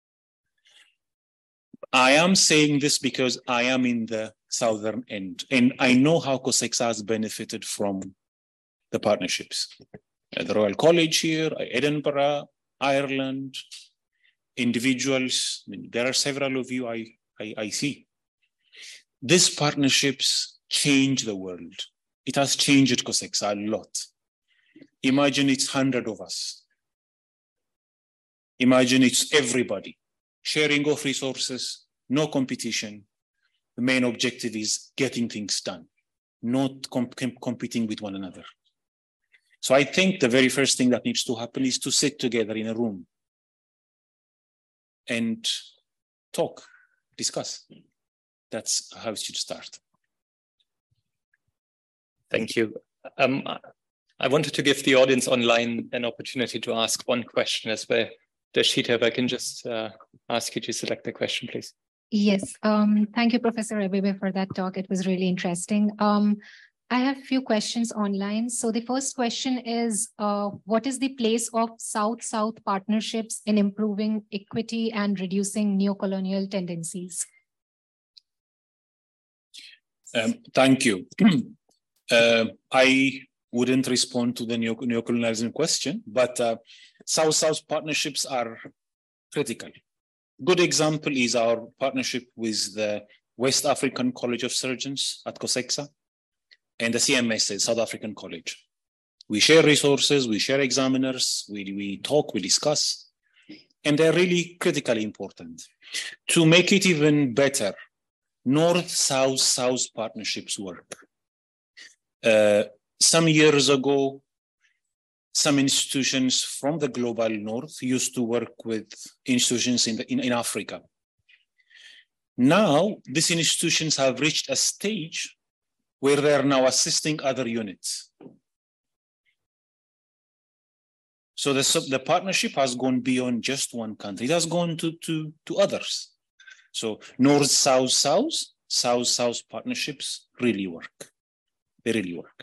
I am saying this because I am in the southern end, and I know how COSECSA has benefited from the partnerships. uh, the Royal College here, Edinburgh, Ireland, individuals. I mean, there are several of you I, I, I see. These partnerships change the world. It has changed COSECSA a lot. Imagine it's hundred of us. Imagine it's everybody sharing of resources, no competition. The main objective is getting things done, not comp competing with one another. So I think the very first thing that needs to happen is to sit together in a room and talk, discuss. That's how it should start. Thank you. Um, I wanted to give the audience online an opportunity to ask one question as well. Dashita, if I can just uh, ask you to select the question, please. Yes, um, thank you, Professor Abebe, for that talk. It was really interesting. Um, I have a few questions online. So the first question is, uh, what is the place of South-South partnerships in improving equity and reducing neocolonial tendencies? Um, thank you. uh, I wouldn't respond to the neo neocolonialism question, but uh, South-South partnerships are critical. Good example is our partnership with the West African College of Surgeons at COSECSA and the C M S, South African College. We share resources, we share examiners, we, we talk, we discuss, and they're really critically important. To make it even better, North-South-South partnerships work. Uh, some years ago, some institutions from the global north used to work with institutions in, the, in, in Africa. Now, these institutions have reached a stage where they are now assisting other units. So the, the partnership has gone beyond just one country. It has gone to, to, to others. So North, South, South, South, South partnerships really work. They really work.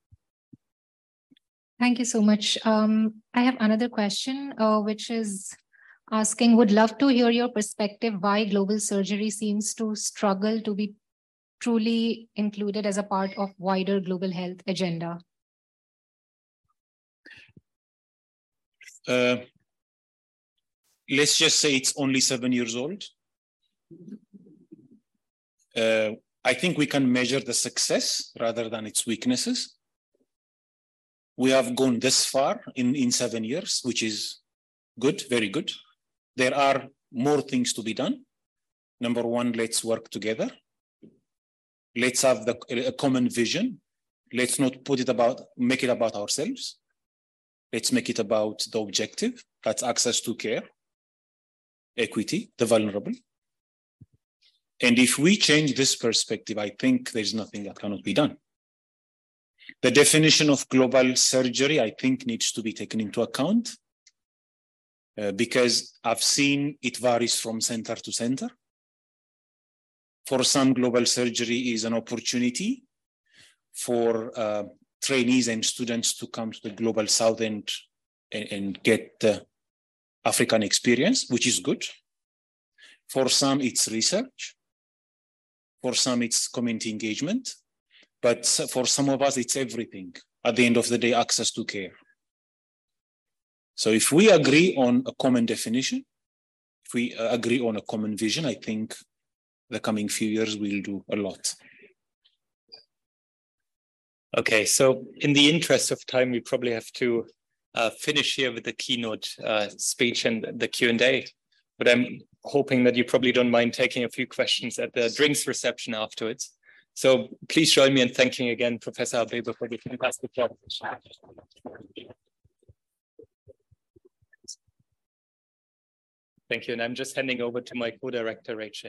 Thank you so much. Um, I have another question, uh, which is asking, would love to hear your perspective why global surgery seems to struggle to be truly included as a part of wider global health agenda. Uh, let's just say it's only seven years old. Uh, I think we can measure the success rather than its weaknesses. We have gone this far in, in seven years, which is good, very good. There are more things to be done. Number one, let's work together. Let's have the, a common vision. Let's not put it about, make it about ourselves. Let's make it about the objective, that's access to care, equity, the vulnerable. And if we change this perspective, I think there's nothing that cannot be done. The definition of global surgery, I think, needs to be taken into account uh, because I've seen it varies from center to center. For some, global surgery is an opportunity for uh, trainees and students to come to the global south and, and, and get the African experience, which is good. For some, it's research. For some, it's community engagement. But for some of us, it's everything. At the end of the day, access to care. So if we agree on a common definition, if we agree on a common vision, I think the coming few years we'll do a lot. Okay, so in the interest of time, we probably have to uh, finish here with the keynote uh, speech and the Q and A. But I'm hoping that you probably don't mind taking a few questions at the drinks reception afterwards. So please join me in thanking again Professor Abebe for the fantastic job. Thank you, and I'm just handing over to my co-director, Rachel.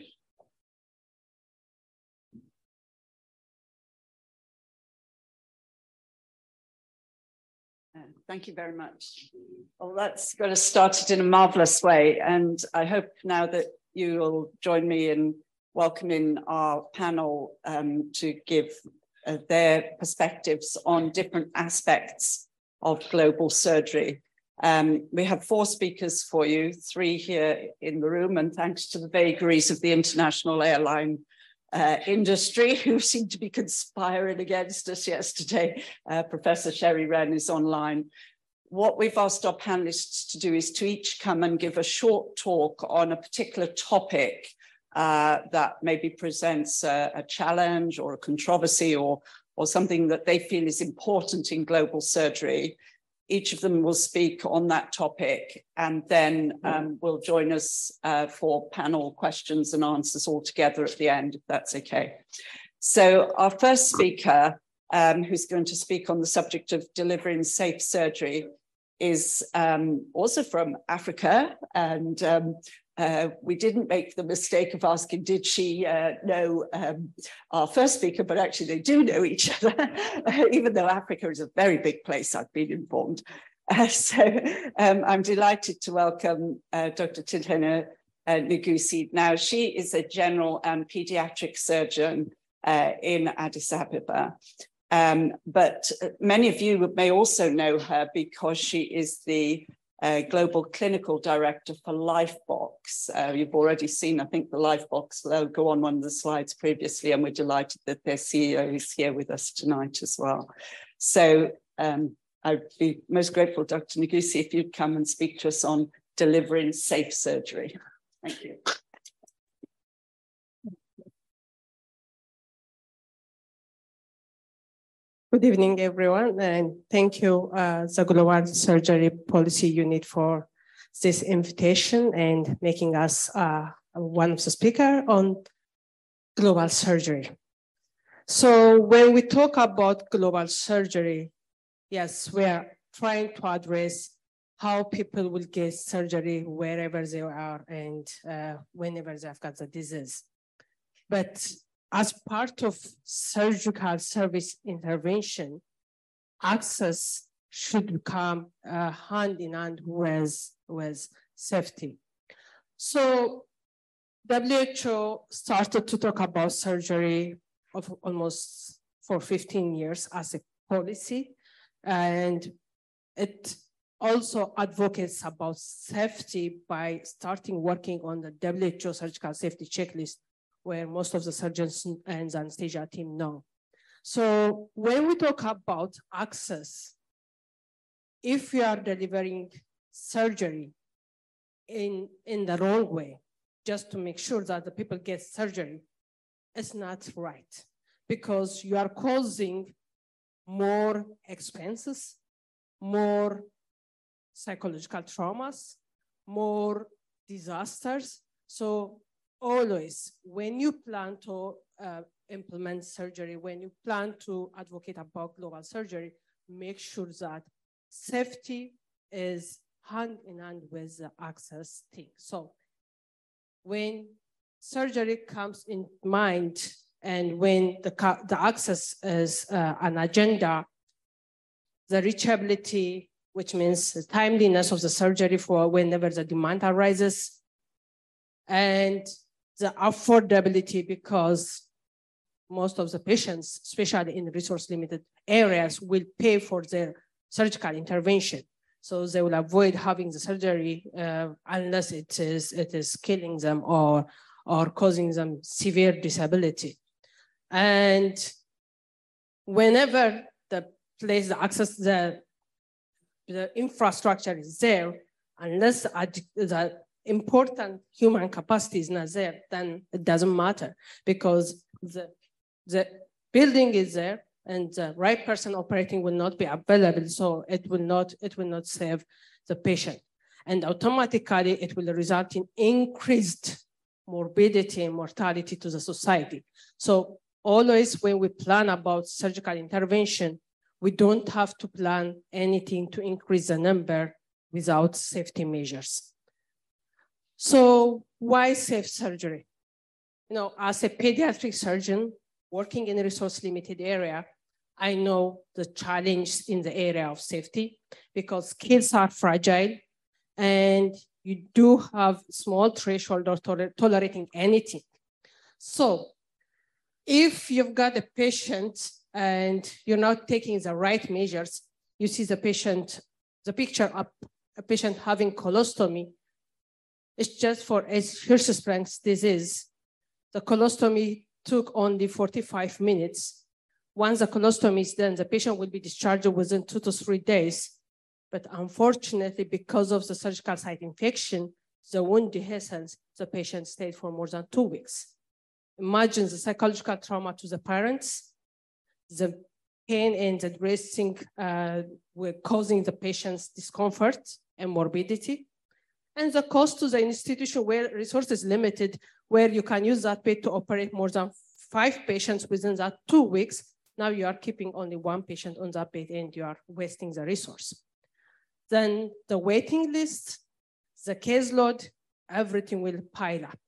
Thank you very much. Well, that's got us started in a marvelous way, and I hope now that you will join me in welcoming our panel um, to give uh, their perspectives on different aspects of global surgery. Um, we have four speakers for you, three here in the room, and thanks to the vagaries of the international airline uh, industry, who seem to be conspiring against us yesterday, uh, Professor Sherry Wren is online. what we've asked our panelists to do is to each come and give a short talk on a particular topic uh, that maybe presents a, a challenge or a controversy or, or something that they feel is important in global surgery. Each of them will speak on that topic, and then um, will join us uh, for panel questions and answers all together at the end, if that's okay. So our first speaker, um, who's going to speak on the subject of delivering safe surgery, is um, also from Africa, and um, uh, we didn't make the mistake of asking, did she uh, know um, our first speaker, but actually they do know each other, even though Africa is a very big place, I've been informed. Uh, so um, I'm delighted to welcome uh, Doctor Tinhene uh, Ngusi. Now, she is a general and pediatric surgeon uh, in Addis Ababa. Um, but many of you may also know her because she is the uh, Global Clinical Director for Lifebox. Uh, you've already seen, I think, the Lifebox logo on one of the slides previously, and we're delighted that their C E O is here with us tonight as well. So um, I'd be most grateful, Doctor Ngusi, if you'd come and speak to us on delivering safe surgery. Thank you. Good evening, everyone, and thank you, uh, the Global Surgery Policy Unit, for this invitation and making us uh, one of the speakers on global surgery. So when we talk about global surgery, yes, we are trying to address how people will get surgery wherever they are and uh, whenever they've got the disease. But as part of surgical service intervention, access should come uh, hand in hand with, with safety. So W H O started to talk about surgery of almost for fifteen years as a policy, and it also advocates about safety by starting working on the W H O surgical safety checklist, where most of the surgeons and the anesthesia team know. So when we talk about access, if you are delivering surgery in, in the wrong way, just to make sure that the people get surgery, it's not right, because you are causing more expenses, more psychological traumas, more disasters. So always, when you plan to uh, implement surgery, when you plan to advocate about global surgery, make sure that safety is hand in hand with the access thing. So when surgery comes in mind and when the, the access is uh, an agenda, the reachability, which means the timeliness of the surgery for whenever the demand arises, and the affordability, because most of the patients, especially in resource-limited areas, will pay for their surgical intervention. So they will avoid having the surgery uh, unless it is, it is killing them or, or causing them severe disability. And whenever the place, the access, the, the infrastructure is there, unless the important human capacity is not there, then it doesn't matter, because the, the building is there and the right person operating will not be available, so it will not, it will not save the patient. And automatically it will result in increased morbidity and mortality to the society. So always when we plan about surgical intervention, we don't have to plan anything to increase the number without safety measures. So why safe surgery? You know, as a pediatric surgeon working in a resource-limited area, I know the challenge in the area of safety, because kids are fragile and you do have small threshold of toler tolerating anything. So if you've got a patient and you're not taking the right measures, you see the patient, the picture of a patient having colostomy. It's just for a Hirschsprung's disease. The colostomy took only forty-five minutes. Once the colostomy is done, the patient will be discharged within two to three days. But unfortunately, because of the surgical site infection, the wound dehiscence, the patient stayed for more than two weeks. Imagine the psychological trauma to the parents, the pain and the dressing uh, were causing the patient's discomfort and morbidity, and the cost to the institution where resources limited, where you can use that bed to operate more than five patients within that two weeks. Now you are keeping only one patient on that bed and you are wasting the resource. Then the waiting list, the caseload, everything will pile up.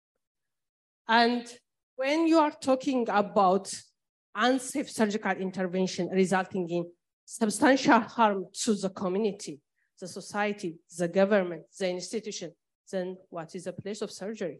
And when you are talking about unsafe surgical intervention resulting in substantial harm to the community, the society, the government, the institution, then what is the place of surgery?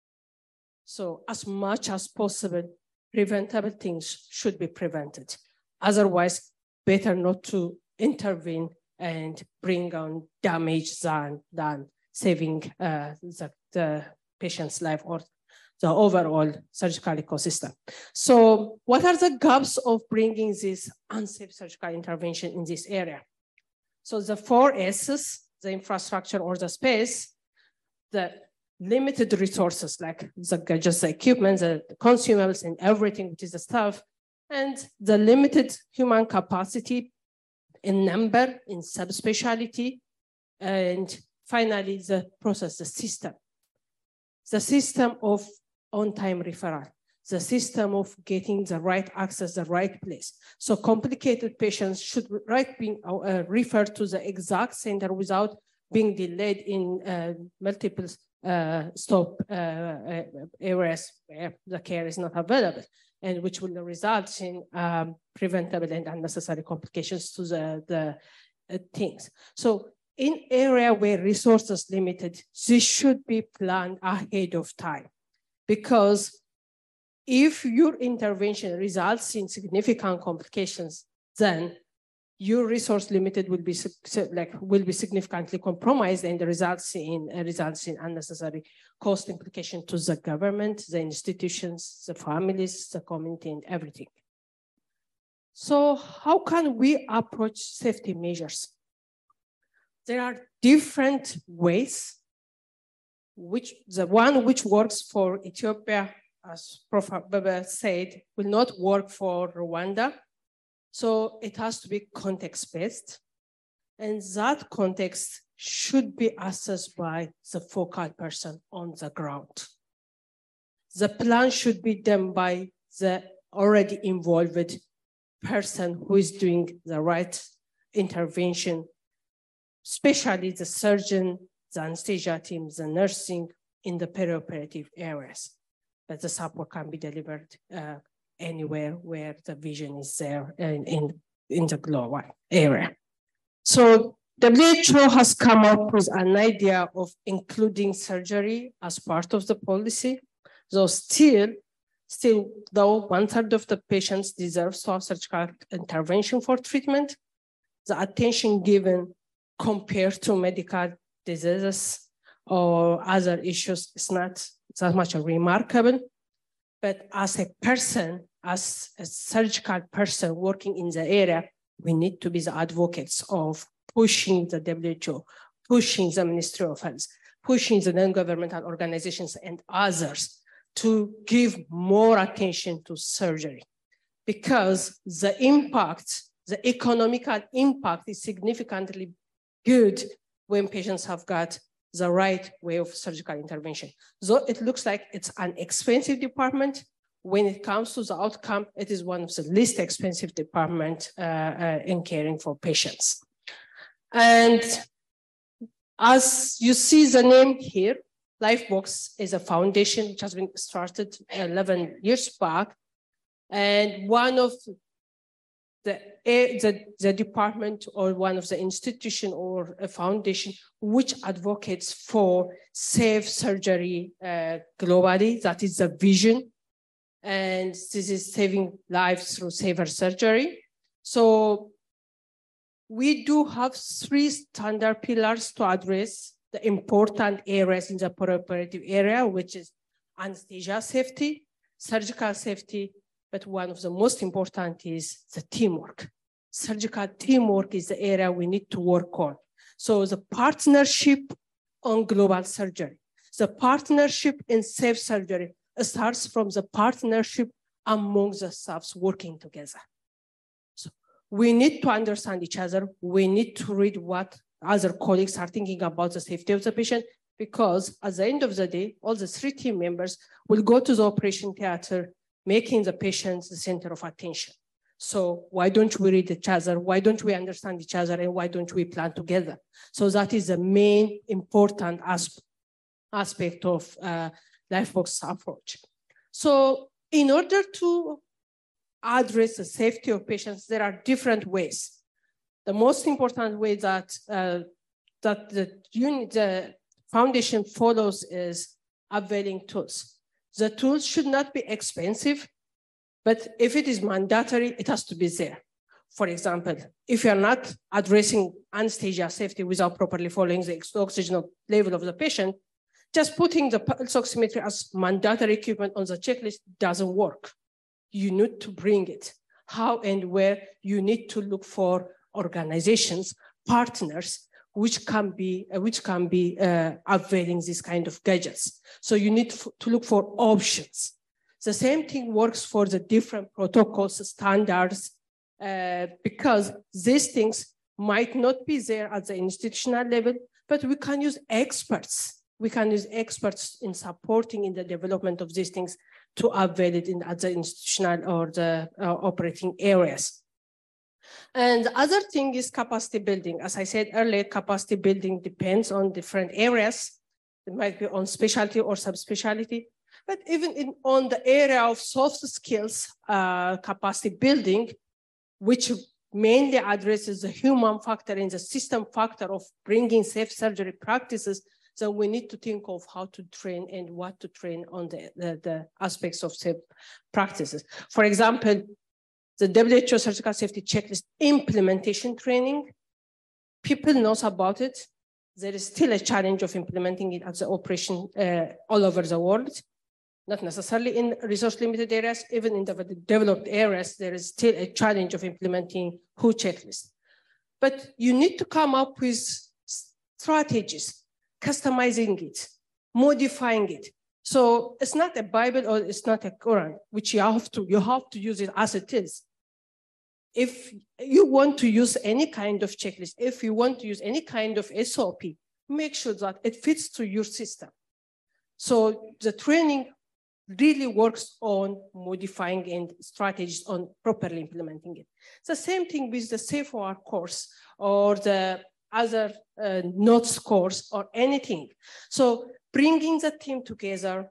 So as much as possible, preventable things should be prevented. Otherwise, better not to intervene and bring on damage than, than saving uh, the, the patient's life or the overall surgical ecosystem. So what are the gaps of bringing this unsafe surgical intervention in this area? So the four S's, the infrastructure or the space, the limited resources like the, just the equipment, the consumables and everything, which is the stuff, and the limited human capacity in number, in subspecialty, and finally the process, the system. The system of on-time referral, the system of getting the right access, the right place. So complicated patients should right being uh, referred to the exact center without being delayed in uh, multiple uh, stop uh, areas where the care is not available, and which will result in um, preventable and unnecessary complications to the, the uh, things. So in area where resources limited, this should be planned ahead of time. Because if your intervention results in significant complications, then your resource limited will be like will be significantly compromised and results in uh, results in unnecessary cost implication to the government, the institutions, the families, the community, and everything. So how can we approach safety measures? There are different ways. Which the one which works for Ethiopia, as Professor Bebe said, will not work for Rwanda. So it has to be context-based. And that context should be assessed by the focal person on the ground. The plan should be done by the already involved person who is doing the right intervention, especially the surgeon, the anesthesia teams, the nursing in the perioperative areas. But the support can be delivered uh, anywhere where the vision is there in, in, in the global area. So W H O has come up with an idea of including surgery as part of the policy. So still, still though one third of the patients deserve to have surgical intervention for treatment, the attention given compared to medical diseases or other issues is not that much remarkable. But as a person, as a surgical person working in the area, we need to be the advocates of pushing the W H O, pushing the Ministry of Health, pushing the non-governmental organizations and others to give more attention to surgery. Because the impact, the economical impact is significantly good when patients have got the right way of surgical intervention. So it looks like it's an expensive department. When it comes to the outcome, it is one of the least expensive departments uh, uh, in caring for patients. And as you see the name here, Lifebox is a foundation which has been started eleven years back. And one of The, the, the department or one of the institution or a foundation which advocates for safe surgery uh, globally. That is the vision. And this is saving lives through safer surgery. So we do have three standard pillars to address the important areas in the perioperative area, which is anesthesia safety, surgical safety, but one of the most important is the teamwork. surgical teamwork is the area we need to work on. So the partnership on global surgery, the partnership in safe surgery starts from the partnership among the staffs working together. So we need to understand each other. We need to read what other colleagues are thinking about the safety of the patient, because at the end of the day, all the three team members will go to the operation theater, making the patient the center of attention. So why don't we read each other? Why don't we understand each other? And why don't we plan together? So that is the main important asp aspect of uh, LifeBox approach. So in order to address the safety of patients, there are different ways. The most important way that, uh, that the, unit, the foundation follows is availing tools. The tools should not be expensive, but if it is mandatory, it has to be there. For example, if you're not addressing anesthesia safety without properly following the oxygen level of the patient, just putting the pulse oximetry as mandatory equipment on the checklist doesn't work. You need to bring it. How and where you need to look for organizations, partners, which can be, uh, which can be uh, availing this kind of gadgets. So you need to look for options. The same thing works for the different protocols, standards, uh, because these things might not be there at the institutional level, but we can use experts. We can use experts in supporting in the development of these things to avail it in at the institutional or the uh, operating areas. And the other thing is capacity building. As I said earlier, capacity building depends on different areas. It might be on specialty or subspecialty, but even in, on the area of soft skills, uh, capacity building, which mainly addresses the human factor and the system factor of bringing safe surgery practices, so we need to think of how to train and what to train on the, the, the aspects of safe practices. For example, the W H O surgical safety checklist implementation training, people know about it. There is still a challenge of implementing it at the operation uh, all over the world, not necessarily in resource limited areas, even in the developed areas, there is still a challenge of implementing W H O checklist. But you need to come up with strategies, customizing it, modifying it. So it's not a Bible or it's not a Quran, which you have to, you have to use it as it is. If you want to use any kind of checklist, if you want to use any kind of S O P, make sure that it fits to your system. So the training really works on modifying and strategies on properly implementing it. It's the same thing with the SafeOR course or the other uh, notes course or anything. So bringing the team together,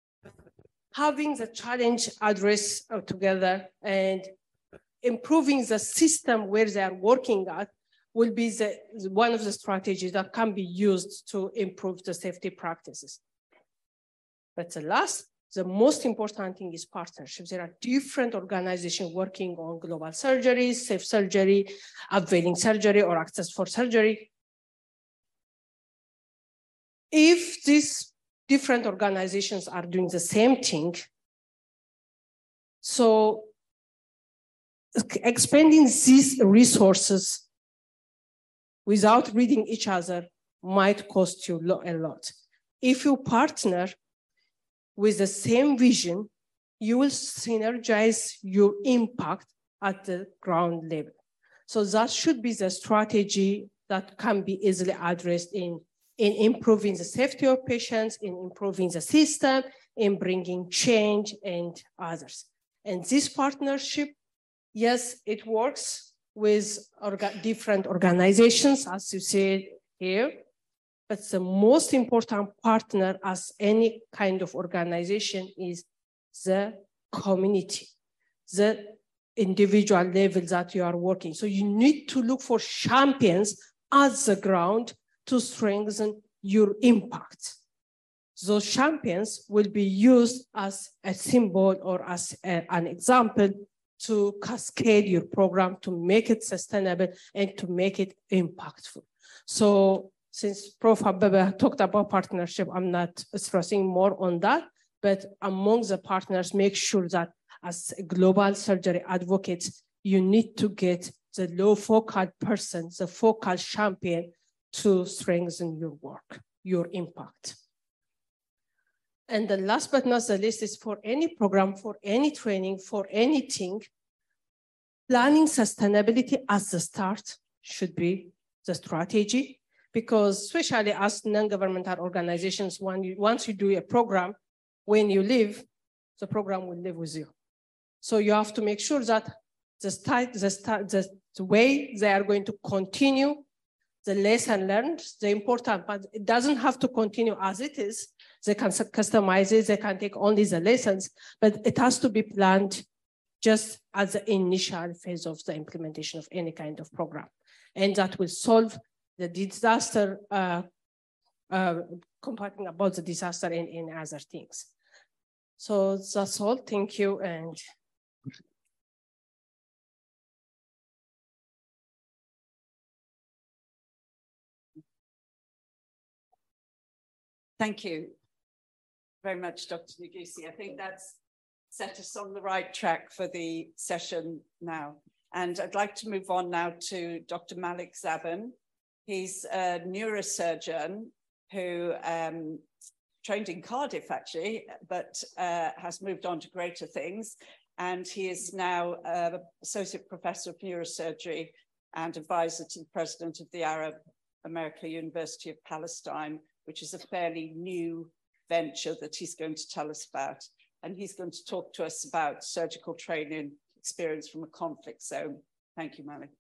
having the challenge address uh, together, and improving the system where they are working at will be the, one of the strategies that can be used to improve the safety practices. But the last, the most important thing is partnerships. There are different organizations working on global surgery, safe surgery, availing surgery, or access for surgery. If these different organizations are doing the same thing, so expending these resources without reading each other might cost you a lot. If you partner with the same vision, you will synergize your impact at the ground level. So that should be the strategy that can be easily addressed in, in improving the safety of patients, in improving the system, in bringing change and others. And this partnership, yes, it works with orga- different organizations, as you said here, but the most important partner as any kind of organization is the community, the individual level that you are working. So you need to look for champions at the ground to strengthen your impact. Those champions will be used as a symbol or as a, an example to cascade your program, to make it sustainable and to make it impactful. So since Professor Habebe talked about partnership, I'm not stressing more on that, but among the partners, make sure that as global surgery advocates, you need to get the low focal person, the focal champion to strengthen your work, your impact. And the last but not the least is for any program, for any training, for anything, planning sustainability at the start should be the strategy, because especially as non-governmental organizations, when you, once you do a program, when you leave, the program will live with you. So you have to make sure that the, start, the, start, the, the way they are going to continue the lesson learned, the important, but it doesn't have to continue as it is. They can customize it, they can take only the lessons, but it has to be planned just as the initial phase of the implementation of any kind of program. And that will solve the disaster, uh, uh, comparing about the disaster and, and other things. So that's all, thank you. And thank you very much, Doctor Neguse. I think that's set us on the right track for the session now. And I'd like to move on now to Doctor Malik Zaban. He's a neurosurgeon who um, trained in Cardiff, actually, but uh, has moved on to greater things. And he is now uh, Associate Professor of Neurosurgery and advisor to the President of the Arab American University of Palestine, which is a fairly new venture that he's going to tell us about. And he's going to talk to us about surgical training experience from a conflict zone. Thank you, Malik.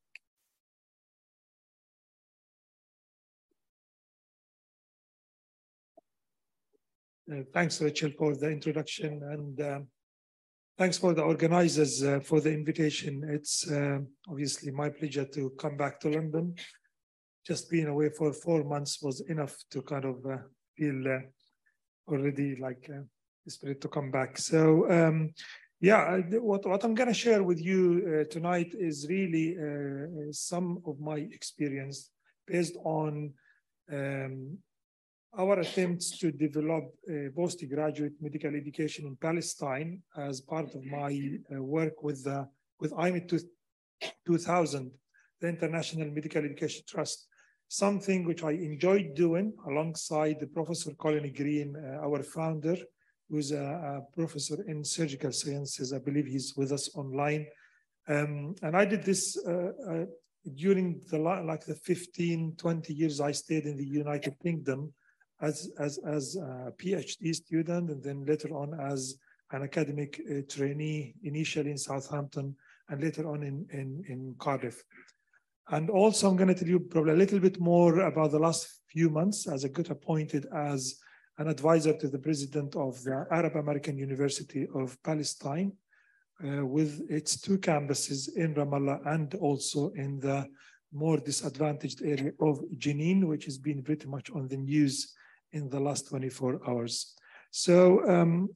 Uh, thanks, Rachel, for the introduction, and um, thanks for the organizers uh, for the invitation. It's uh, obviously my pleasure to come back to London. Just being away for four months was enough to kind of uh, feel uh, already like uh, the spirit to come back. So um, yeah, what, what I'm going to share with you uh, tonight is really uh, some of my experience based on um, our attempts to develop uh, postgraduate medical education in Palestine as part of my uh, work with uh, with I M E T two thousand, the International Medical Education Trust, something which I enjoyed doing alongside the Professor Colin Green, uh, our founder, who's a, a professor in surgical sciences. I believe he's with us online. Um, and I did this uh, uh, during the like the fifteen, twenty years I stayed in the United Kingdom as, as, as a PhD student, and then later on as an academic uh, trainee, initially in Southampton, and later on in, in, in Cardiff. And also I'm going to tell you probably a little bit more about the last few months as I got appointed as an advisor to the president of the Arab American University of Palestine, uh, with its two campuses in Ramallah and also in the more disadvantaged area of Jenin, which has been pretty much on the news in the last twenty-four hours. So, um,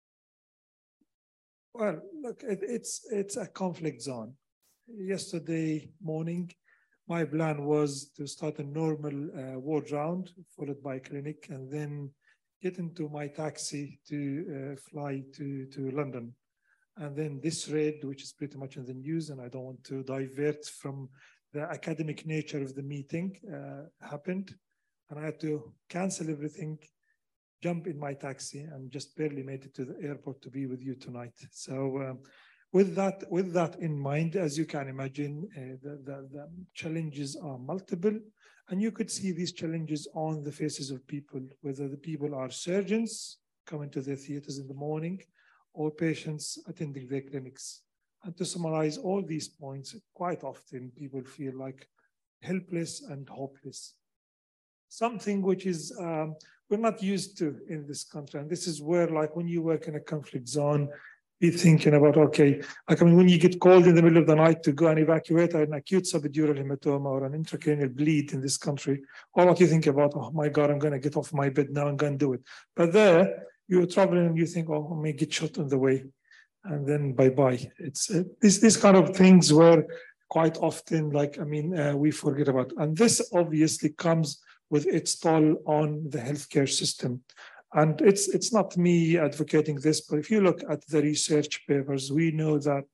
well, look, it, it's, it's a conflict zone. Yesterday morning, my plan was to start a normal uh, ward round, followed by a clinic, and then get into my taxi to uh, fly to, to London. And then this raid, which is pretty much in the news, and I don't want to divert from the academic nature of the meeting, uh, happened. And I had to cancel everything, jump in my taxi, and just barely made it to the airport to be with you tonight. So um, with that, with that in mind, as you can imagine, uh, the, the, the challenges are multiple. And you could see these challenges on the faces of people, whether the people are surgeons coming to their theaters in the morning or patients attending their clinics. And to summarize all these points, quite often people feel like helpless and hopeless. Something which is um, we're not used to in this country. And this is where, like, when you work in a conflict zone, be thinking about, okay, like, I mean, when you get called in the middle of the night to go and evacuate an acute subdural hematoma or an intracranial bleed in this country, all what you think about, oh my God, I'm going to get off my bed now and go and do it. But there, you're traveling and you think, oh, I may get shot on the way. And then bye-bye. It's uh, this, this kind of things where quite often, like, I mean, uh, we forget about. And this obviously comes with its toll on the healthcare system. And it's, it's not me advocating this, but if you look at the research papers, we know that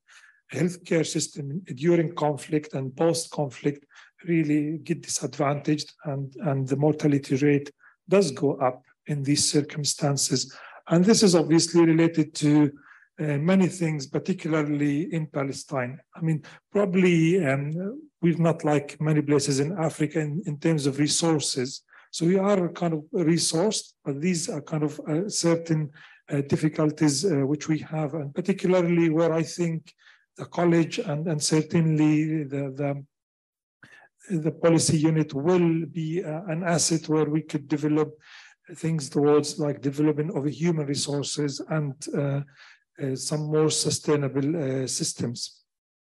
healthcare system during conflict and post-conflict really get disadvantaged, and, and the mortality rate does go up in these circumstances. And this is obviously related to uh, many things, particularly in Palestine. I mean, probably um, we're not like many places in Africa in, in terms of resources. So we are kind of resourced, but these are kind of uh, certain uh, difficulties uh, which we have, and particularly where I think the college and, and certainly the, the the policy unit will be uh, an asset where we could develop things towards like development of human resources and uh, uh, some more sustainable uh, systems.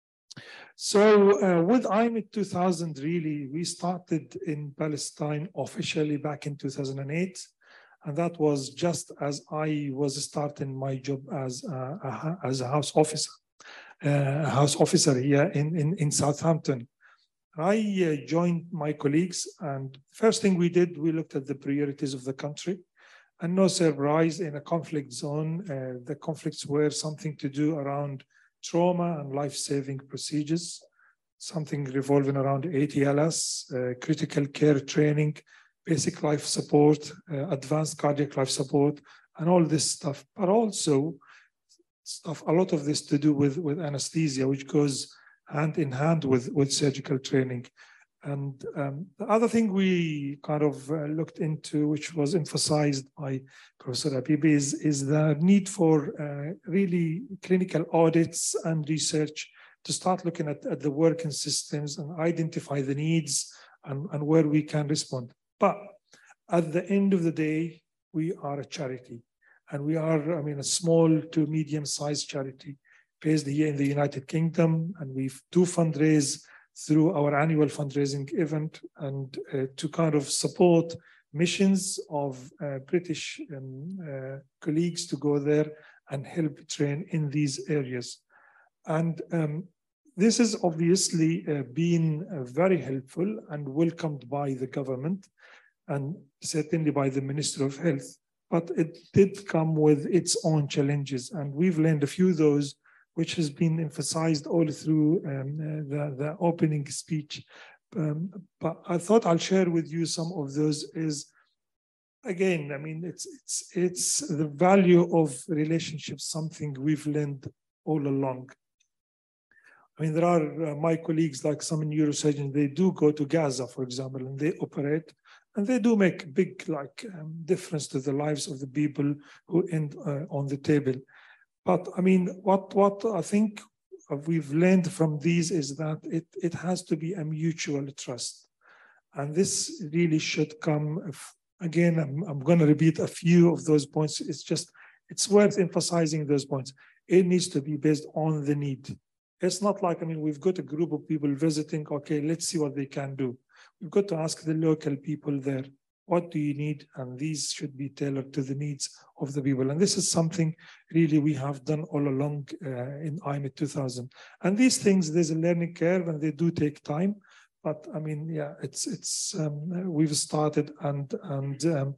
So uh, with I M I T two thousand, really, we started in Palestine officially back in two thousand eight. And that was just as I was starting my job as a, a, as a house officer, uh, a house officer here in, in, in Southampton. I uh, joined my colleagues, and first thing we did, we looked at the priorities of the country. And no surprise, in a conflict zone, uh, the conflicts were something to do around trauma and life-saving procedures, something revolving around A T L S, uh, critical care training, basic life support, uh, advanced cardiac life support, and all this stuff. But also stuff, a lot of this to do with, with anesthesia, which goes hand in hand with, with surgical training. And um, the other thing we kind of uh, looked into, which was emphasized by Professor Habibi, is, is the need for uh, really clinical audits and research to start looking at, at the working systems and identify the needs and, and where we can respond. But at the end of the day, we are a charity. And we are, I mean, a small to medium-sized charity based here in the United Kingdom, and we do fundraise through our annual fundraising event, and uh, to kind of support missions of uh, British um, uh, colleagues to go there and help train in these areas. And um, this has obviously uh, been uh, very helpful and welcomed by the government, and certainly by the Minister of Health. But it did come with its own challenges, and we've learned a few of those, which has been emphasized all through um, the, the opening speech. Um, but I thought I'll share with you some of those. Is, again, I mean, it's, it's, it's the value of relationships, something we've learned all along. I mean, there are uh, my colleagues, like some neurosurgeons, they do go to Gaza, for example, and they operate, and they do make big like um, difference to the lives of the people who end uh, on the table. But I mean, what, what I think we've learned from these is that it, it has to be a mutual trust. And this really should come, if, again, I'm, I'm going to repeat a few of those points. It's just, it's worth emphasizing those points. It needs to be based on the need. It's not like, I mean, we've got a group of people visiting, okay, let's see what they can do. We've got to ask the local people there, what do you need? And these should be tailored to the needs of the people. And this is something really we have done all along uh, in I M I T two thousand. And these things, there's a learning curve and they do take time. But I mean, yeah, it's, it's um, we've started and, and um,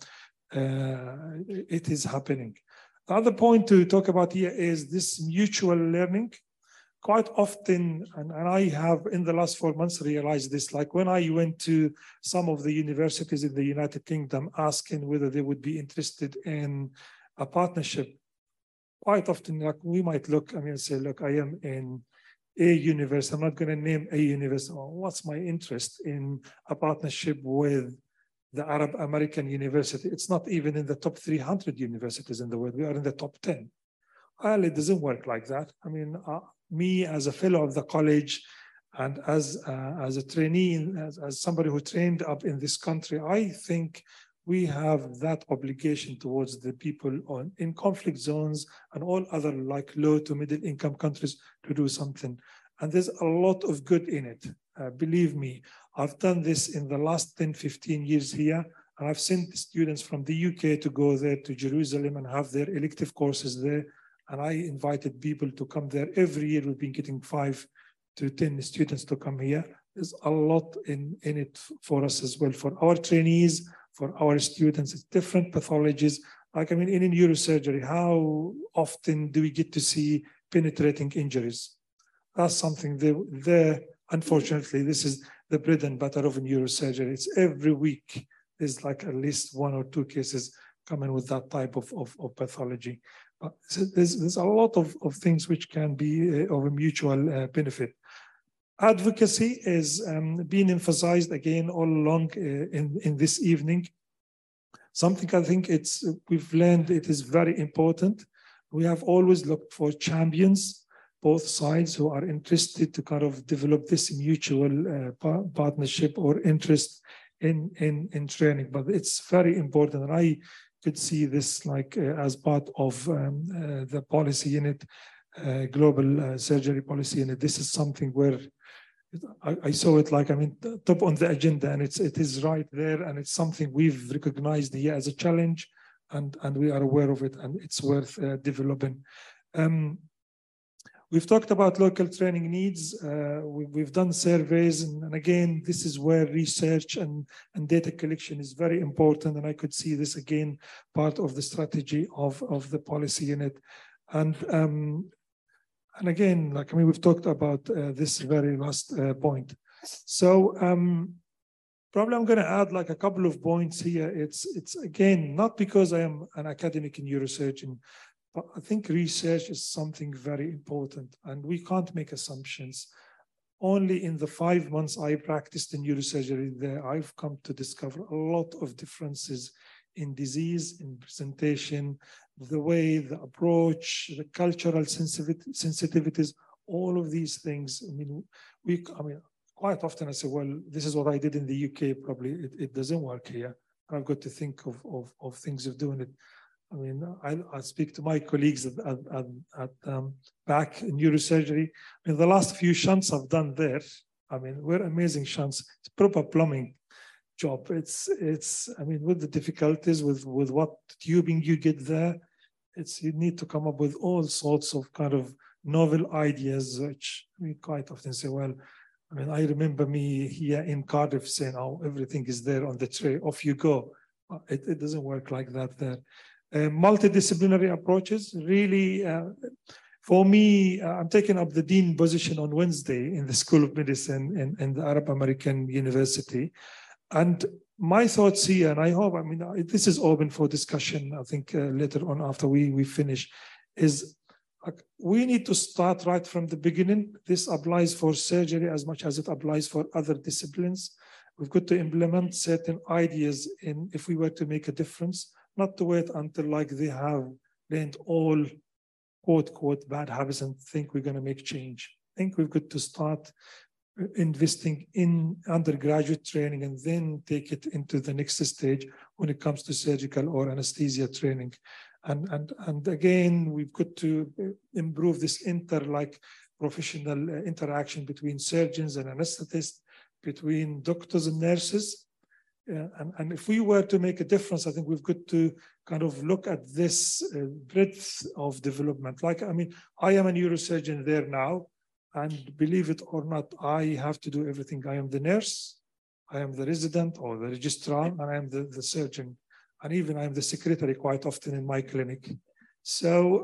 uh, it is happening. The other point to talk about here is this mutual learning. Quite often, and, and I have in the last four months realized this, like when I went to some of the universities in the United Kingdom asking whether they would be interested in a partnership, quite often like we might look, I mean, say, look, I am in a university, I'm not going to name a university. Oh, what's my interest in a partnership with the Arab American University? It's not even in the top three hundred universities in the world. We are in the top ten. Well, it doesn't work like that. I mean, uh, me as a fellow of the college and as, uh, as a trainee, as, as somebody who trained up in this country, I think we have that obligation towards the people on, in conflict zones and all other like low to middle income countries to do something. And there's a lot of good in it. Uh, believe me, I've done this in the last ten, fifteen years here. And I've sent students from the U K to go there to Jerusalem and have their elective courses there. And I invited people to come there. Every year we've been getting five to ten students to come here. There's a lot in, in it for us as well, for our trainees, for our students. It's different pathologies. Like, I mean, in neurosurgery, how often do we get to see penetrating injuries? That's something they, there, unfortunately, this is the bread and butter of neurosurgery. It's every week, there's like at least one or two cases coming with that type of, of, of pathology. But there's, there's a lot of, of things which can be uh, of a mutual uh, benefit. Advocacy is um, being emphasized again all along uh, in, in this evening. Something I think it's we've learned it is very important. We have always looked for champions, both sides who are interested to kind of develop this mutual uh, par partnership or interest in, in, in training. But it's very important, and I could see this like uh, as part of um, uh, the policy unit, uh, global uh, surgery policy unit. This is something where I, I saw it like, I mean, top on the agenda, and it's, it is right there, and it's something we've recognized here as a challenge, and, and we are aware of it, and it's worth uh, developing. Um, we've talked about local training needs. Uh, we, we've done surveys, and, and again, this is where research and, and data collection is very important, and I could see this again, part of the strategy of, of the policy unit. And um, And again, like, I mean, we've talked about uh, this very last uh, point. So um, probably I'm going to add like a couple of points here. It's, it's again, not because I am an academic neurosurgeon, but I think research is something very important, and we can't make assumptions. Only in the five months I practiced in neurosurgery there, I've come to discover a lot of differences in disease, in presentation, the way, the approach, the cultural sensitivities, all of these things. I mean, we, I mean, quite often I say, well, this is what I did in the U K, probably it, it doesn't work here. I've got to think of, of, of things of doing it. I mean, I, I speak to my colleagues at, at, at, at um, back in neurosurgery. I mean, the last few shunts I've done there, I mean, we're amazing shunts. It's proper plumbing job. It's, it's, I mean, with the difficulties, with, with what tubing you get there, it's, you need to come up with all sorts of kind of novel ideas, which we quite often say, well, I mean, I remember me here in Cardiff saying, oh, everything is there on the tray, off you go. It, it doesn't work like that there. Uh, multidisciplinary approaches, really, uh, for me, uh, I'm taking up the dean position on Wednesday in the School of Medicine in, in the Arab American University. And my thoughts here, and I hope, I mean, this is open for discussion, I think uh, later on after we, we finish, is uh, we need to start right from the beginning. This applies for surgery as much as it applies for other disciplines. We've got to implement certain ideas in if we were to make a difference, not to wait until like they have learned all quote, quote, bad habits and think we're going to make change. I think we've got to start investing in undergraduate training and then take it into the next stage when it comes to surgical or anesthesia training. And, and, and again, we've got to improve this inter like professional interaction between surgeons and anesthetists, between doctors and nurses. Uh, and, and if we were to make a difference, I think we've got to kind of look at this uh, breadth of development. Like, I mean, I am a neurosurgeon there now. And believe it or not, I have to do everything. I am the nurse, I am the resident or the registrar, and I am the, the surgeon. And even I am the secretary quite often in my clinic. So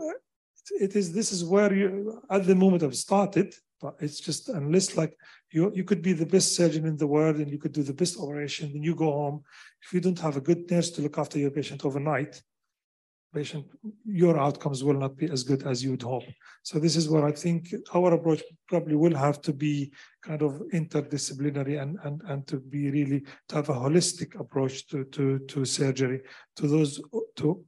it is, this is where you, at the moment I've started, but it's just, unless like you, you could be the best surgeon in the world and you could do the best operation, then you go home. If you don't have a good nurse to look after your patient overnight, patient, your outcomes will not be as good as you would hope. So this is where I think our approach probably will have to be kind of interdisciplinary and, and, and to be really, to have a holistic approach to, to, to surgery, to those, to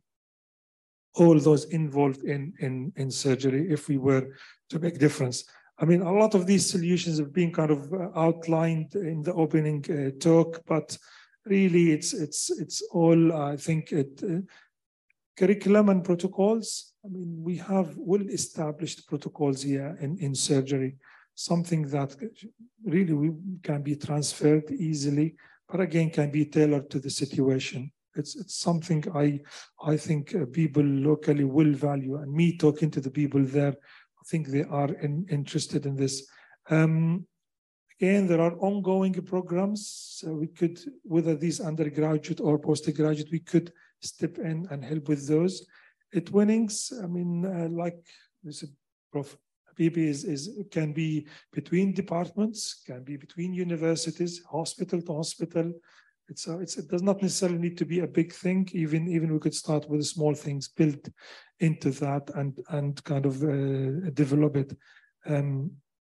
all those involved in, in, in surgery, if we were to make difference. I mean, a lot of these solutions have been kind of outlined in the opening uh, talk, but really it's, it's, it's all, I think it, uh, curriculum and protocols. I mean, we have well-established protocols here in, in surgery, something that really we can be transferred easily, but again, can be tailored to the situation. It's, it's something I, I think uh, people locally will value, and me talking to the people there, I think they are in, interested in this. Um, again, there are ongoing programs, so we could, whether these undergraduate or postgraduate, we could step in and help with those. At Winnings, I mean, uh, like this Prof Habibi is, is can be between departments, can be between universities, hospital to hospital. It's, a, it's it does not necessarily need to be a big thing. Even even we could start with small things, build into that, and and kind of uh, develop it. Um,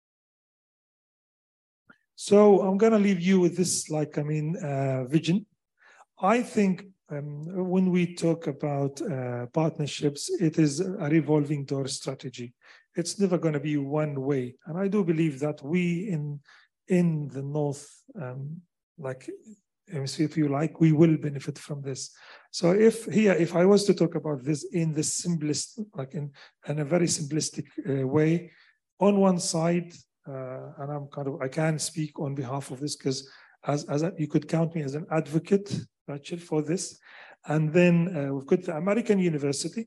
so I'm gonna leave you with this, like I mean, uh, vision. I think um, when we talk about uh, partnerships, it is a revolving door strategy. It's never going to be one way, and I do believe that we in in the North, um, like. If you like, we will benefit from this. So if here, if I was to talk about this in the simplest, like in, in a very simplistic uh, way, on one side, uh, and I'm kind of, I can speak on behalf of this because as, as a, you could count me as an advocate, Rachel, for this. And then uh, we've got the American University,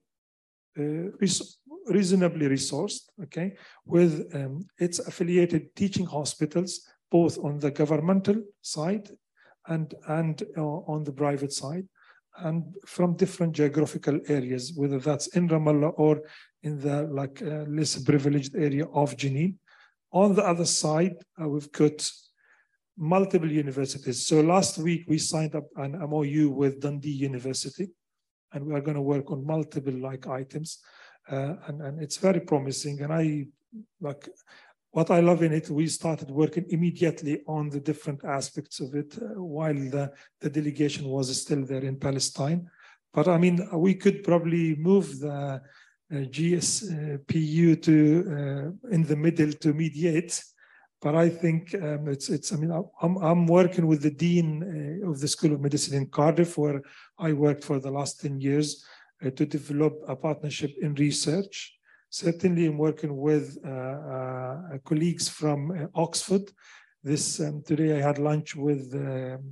uh, res reasonably resourced, okay, with um, its affiliated teaching hospitals, both on the governmental side and, and uh, on the private side, and from different geographical areas, whether that's in Ramallah or in the like uh, less privileged area of Jenin. On the other side, uh, we've got multiple universities. So last week we signed up an M O U with Dundee University, and we are going to work on multiple like items, uh, and, and it's very promising. And I like what I love in it, we started working immediately on the different aspects of it uh, while the, the delegation was still there in Palestine. But I mean, we could probably move the uh, G S P U to uh, in the middle to mediate. But I think um, it's, it's, I mean, I'm, I'm working with the Dean uh, of the School of Medicine in Cardiff, where I worked for the last ten years uh, to develop a partnership in research. Certainly, I'm working with uh, uh, colleagues from uh, Oxford. This um, today, I had lunch with uh, uh,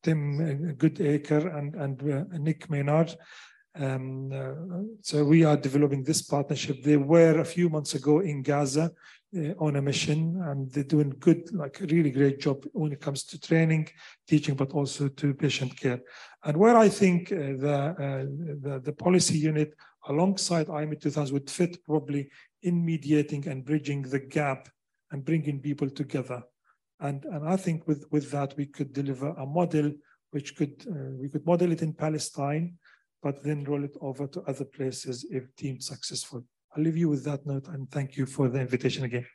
Tim Goodacre and, and uh, Nick Maynard. Um, uh, so we are developing this partnership. They were a few months ago in Gaza uh, on a mission, and they're doing good, like a really great job when it comes to training, teaching, but also to patient care. And where I think uh, the, uh, the the policy unit alongside I M E two thousand would fit probably in mediating and bridging the gap and bringing people together. And, and I think with, with that, we could deliver a model which could, uh, we could model it in Palestine, but then roll it over to other places if deemed successful. I'll leave you with that note, and thank you for the invitation again.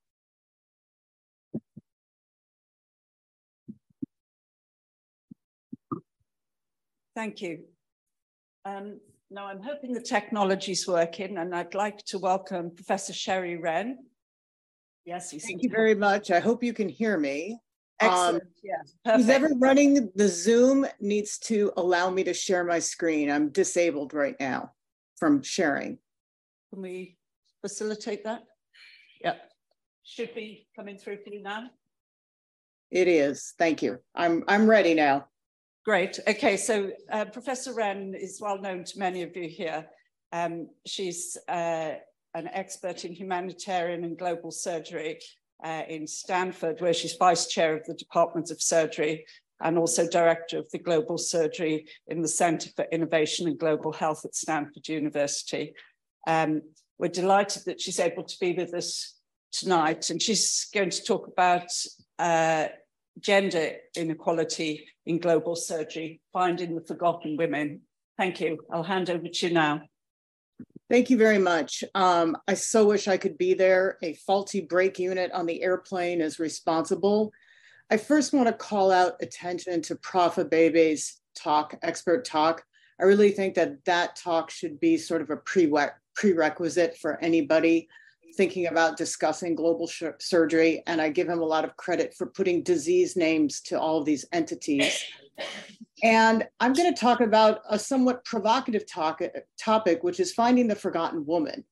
Thank you. Um, now I'm hoping the technology's working, and I'd like to welcome Professor Sherry Wren. Yes, you Thank you very much. I hope you can hear me. Excellent, um, yeah. Who's ever running the Zoom needs to allow me to share my screen. I'm disabled right now from sharing. Can we facilitate that? Yeah. Should be coming through for you now. It is. Thank you. I'm, I'm ready now. Great. Okay, so uh, Professor Wren is well known to many of you here. Um, she's uh, an expert in humanitarian and global surgery uh, in Stanford, where she's vice chair of the Department of Surgery and also director of the global surgery in the Center for Innovation and Global Health at Stanford University. Um, we're delighted that she's able to be with us tonight, and she's going to talk about uh, gender inequality in global surgery, finding the forgotten women. Thank you. I'll hand over to you now. Thank you very much. Um, I so wish I could be there. A faulty brake unit on the airplane is responsible. I first want to call out attention to Professor Abebe's talk, expert talk. I really think that that talk should be sort of a prerequisite for anybody thinking about discussing global surgery. And I give him a lot of credit for putting disease names to all of these entities. And I'm going to talk about a somewhat provocative talk, topic, which is finding the forgotten woman.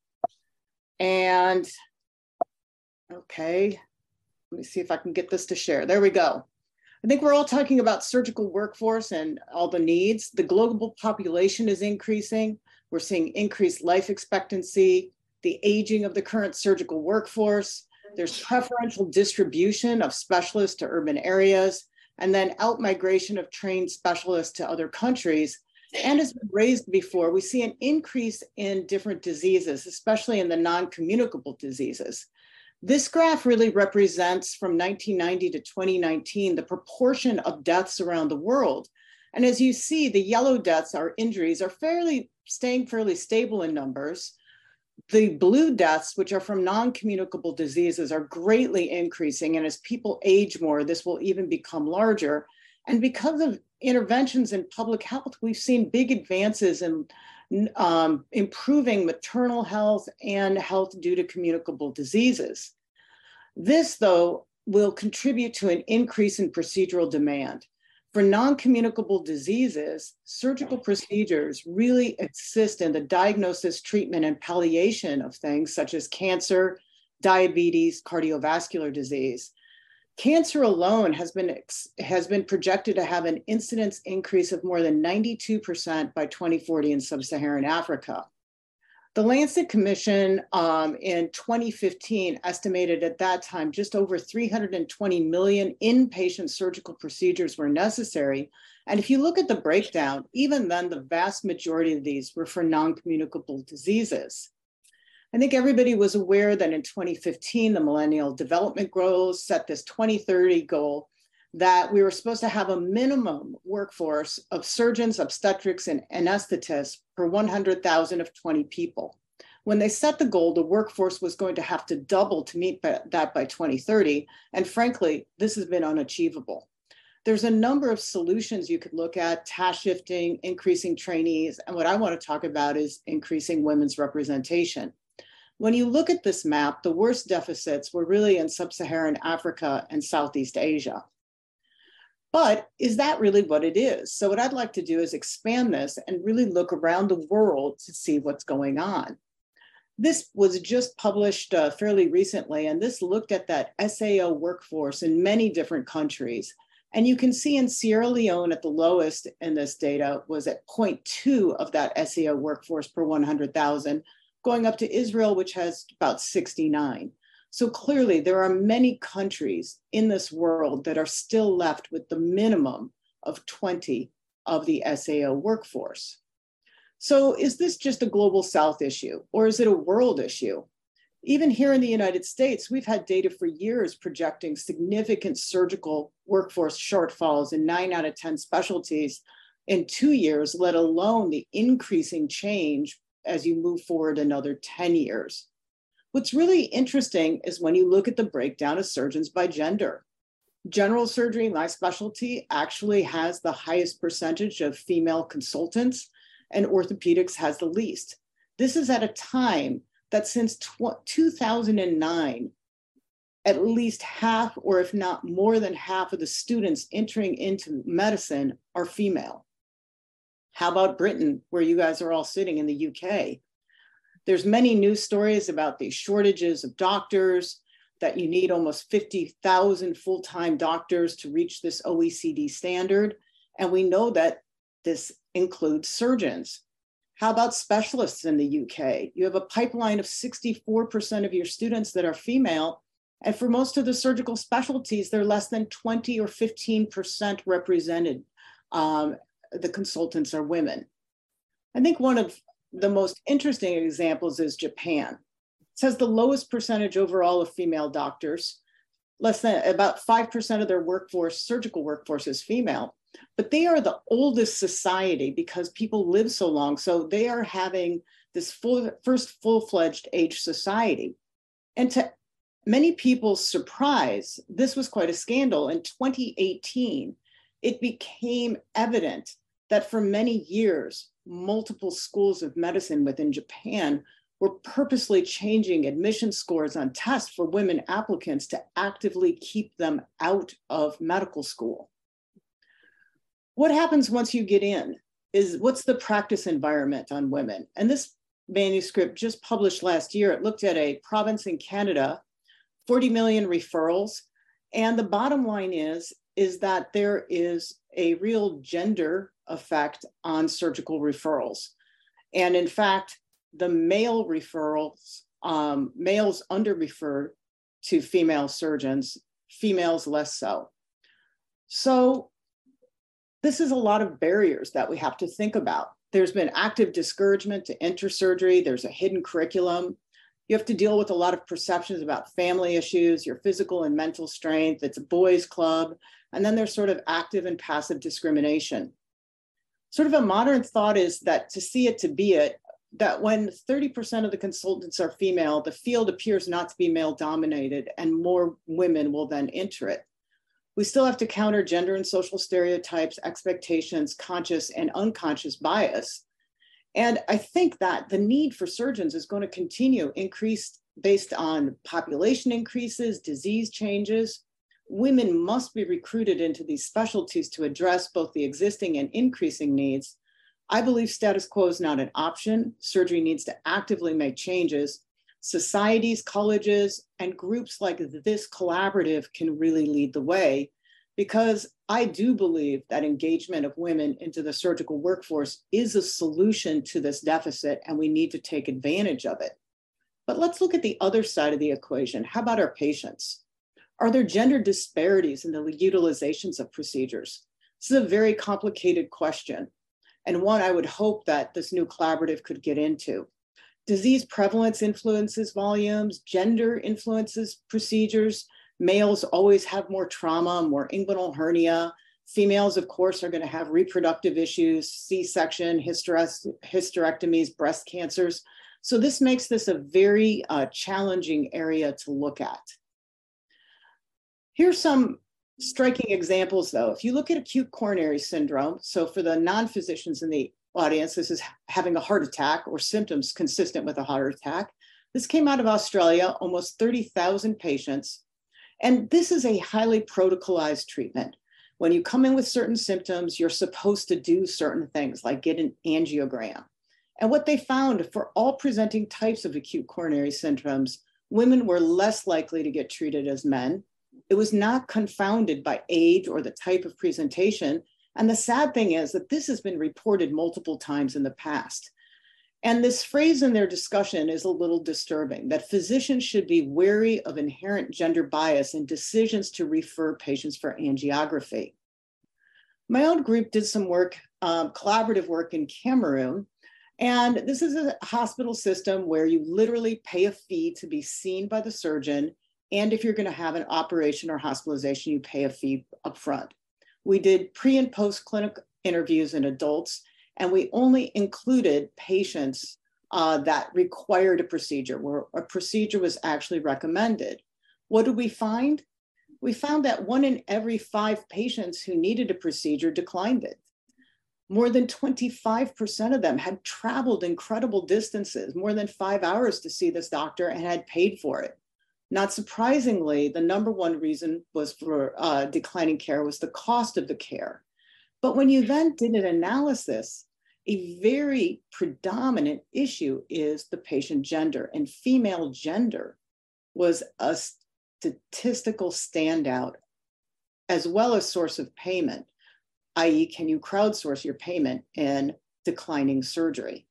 And, okay, let me see if I can get this to share. There we go. I think we're all talking about surgical workforce and all the needs. The global population is increasing. We're seeing increased life expectancy, the aging of the current surgical workforce. There's preferential distribution of specialists to urban areas, and then out-migration of trained specialists to other countries. And as raised before, we see an increase in different diseases, especially in the non-communicable diseases. This graph really represents from nineteen ninety to twenty nineteen, the proportion of deaths around the world. And as you see, the yellow deaths, our injuries, are fairly staying fairly stable in numbers. The blue deaths, which are from non-communicable diseases, are greatly increasing. And as people age more, this will even become larger. And because of interventions in public health, we've seen big advances in um, improving maternal health and health due to communicable diseases. This, though, will contribute to an increase in procedural demand. For non-communicable diseases, surgical procedures really assist in the diagnosis, treatment, and palliation of things such as cancer, diabetes, cardiovascular disease. Cancer alone has been, has been projected to have an incidence increase of more than ninety-two percent by twenty forty in sub-Saharan Africa. The Lancet Commission um, in twenty fifteen estimated at that time just over three hundred twenty million inpatient surgical procedures were necessary. And if you look at the breakdown, even then the vast majority of these were for non-communicable diseases. I think everybody was aware that in twenty fifteen, the Millennial Development Goals set this twenty thirty goal that we were supposed to have a minimum workforce of surgeons, obstetrics, and anesthetists per one hundred thousand of twenty people. When they set the goal, the workforce was going to have to double to meet that by twenty thirty. And frankly, this has been unachievable. There's a number of solutions you could look at: task shifting, increasing trainees, and what I want to talk about is increasing women's representation. When you look at this map, the worst deficits were really in sub-Saharan Africa and Southeast Asia. But is that really what it is? So what I'd like to do is expand this and really look around the world to see what's going on. This was just published uh, fairly recently, and this looked at that S A O workforce in many different countries. And you can see in Sierra Leone at the lowest in this data was at zero point two of that S A O workforce per one hundred thousand, going up to Israel, which has about sixty-nine. So clearly there are many countries in this world that are still left with the minimum of twenty of the S A O workforce. So is this just a global South issue, or is it a world issue? Even here in the United States, we've had data for years projecting significant surgical workforce shortfalls in nine out of ten specialties in two years, let alone the increasing change as you move forward another ten years. What's really interesting is when you look at the breakdown of surgeons by gender. General surgery, my specialty, actually has the highest percentage of female consultants, and orthopedics has the least. This is at a time that since two thousand nine, at least half, or if not more than half of the students entering into medicine are female. How about Britain, where you guys are all sitting in the U K? There's many news stories about these shortages of doctors, that you need almost fifty thousand full-time doctors to reach this O E C D standard. And we know that this includes surgeons. How about specialists in the U K? You have a pipeline of sixty-four percent of your students that are female. And for most of the surgical specialties, they're less than twenty or fifteen percent represented. Um, the consultants are women. I think one of the most interesting examples is Japan. It has the lowest percentage overall of female doctors. Less than about five percent of their workforce, surgical workforce, is female. But they are the oldest society because people live so long. So they are having this full, first full-fledged age society. And to many people's surprise, this was quite a scandal. In twenty eighteen, it became evident that for many years, multiple schools of medicine within Japan were purposely changing admission scores on tests for women applicants to actively keep them out of medical school. What happens once you get in is what's the practice environment on women? And this manuscript just published last year, it looked at a province in Canada, forty million referrals. And the bottom line is, is that there is a real gender effect on surgical referrals. And in fact, the male referrals, um, males under-refer to female surgeons, females less so. So This is a lot of barriers that we have to think about. There's been active discouragement to enter surgery. There's a hidden curriculum. You have to deal with a lot of perceptions about family issues, your physical and mental strength. It's a boys' club. And then there's sort of active and passive discrimination. Sort of a modern thought is that to see it to be it, that when thirty percent of the consultants are female, the field appears not to be male dominated and more women will then enter it. We still have to counter gender and social stereotypes, expectations, conscious and unconscious bias. And I think that the need for surgeons is going to continue increased based on population increases, disease changes. Women must be recruited into these specialties to address both the existing and increasing needs. I believe status quo is not an option. Surgery needs to actively make changes. Societies, colleges, and groups like this collaborative can really lead the way, because I do believe that engagement of women into the surgical workforce is a solution to this deficit, and we need to take advantage of it. But let's look at the other side of the equation. How about our patients? Are there gender disparities in the utilizations of procedures? This is a very complicated question, and one I would hope that this new collaborative could get into. Disease prevalence influences volumes, gender influences procedures. Males always have more trauma, more inguinal hernia. Females, of course, are going to have reproductive issues, C-section, hysterectomies, breast cancers. So this makes this a very uh, challenging area to look at. Here's some striking examples, though. If you look at acute coronary syndrome, so for the non-physicians in the audience, this is having a heart attack or symptoms consistent with a heart attack. This came out of Australia, almost thirty thousand patients. And this is a highly protocolized treatment. When you come in with certain symptoms, you're supposed to do certain things like get an angiogram. And what they found for all presenting types of acute coronary syndromes, women were less likely to get treated as men. It was not confounded by age or the type of presentation. And the sad thing is that this has been reported multiple times in the past. And this phrase in their discussion is a little disturbing, that physicians should be wary of inherent gender bias in decisions to refer patients for angiography. My own group did some work, um, collaborative work in Cameroon. And this is a hospital system where you literally pay a fee to be seen by the surgeon. And if you're going to have an operation or hospitalization, you pay a fee up front. We did pre and post clinic interviews in adults, and we only included patients uh, that required a procedure, where a procedure was actually recommended. What did we find? We found that one in every five patients who needed a procedure declined it. More than twenty-five percent of them had traveled incredible distances, more than five hours to see this doctor, and had paid for it. Not surprisingly, the number one reason was for uh, declining care was the cost of the care. But when you then did an analysis, a very predominant issue is the patient gender, and female gender was a statistical standout as well as source of payment, that is, can you crowdsource your payment in declining surgery?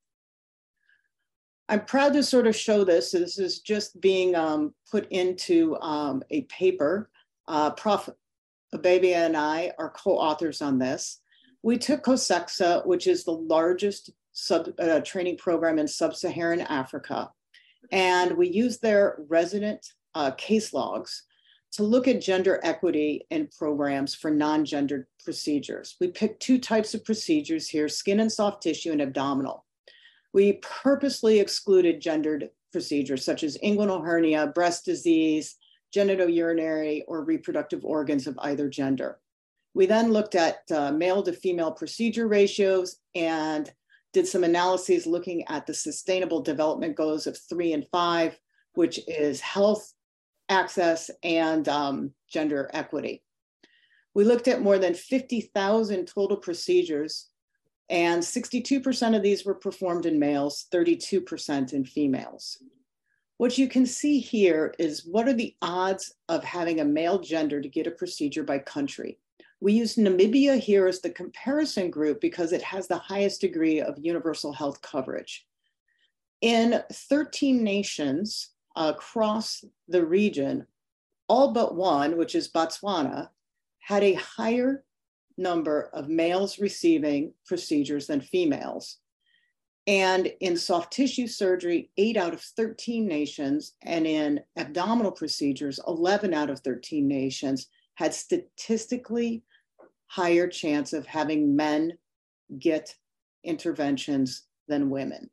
I'm proud to sort of show this. So this is just being um, put into um, a paper. Uh, Professor Abebe and I are co-authors on this. We took COSEXA, which is the largest sub, uh, training program in sub-Saharan Africa, and we used their resident uh, case logs to look at gender equity in programs for non-gendered procedures. We picked two types of procedures here, skin and soft tissue and abdominal. We purposely excluded gendered procedures such as inguinal hernia, breast disease, genitourinary or reproductive organs of either gender. We then looked at uh, male to female procedure ratios and did some analyses looking at the sustainable development goals of three and five, which is health, access, and um, gender equity. We looked at more than fifty thousand total procedures, and sixty-two percent of these were performed in males, thirty-two percent in females. What you can see here is what are the odds of having a male gender to get a procedure by country. We use Namibia here as the comparison group because it has the highest degree of universal health coverage. In thirteen nations across the region, all but one, which is Botswana, had a higher number of males receiving procedures than females. And in soft tissue surgery, eight out of thirteen nations, and in abdominal procedures, eleven out of thirteen nations had statistically higher chance of having men get interventions than women.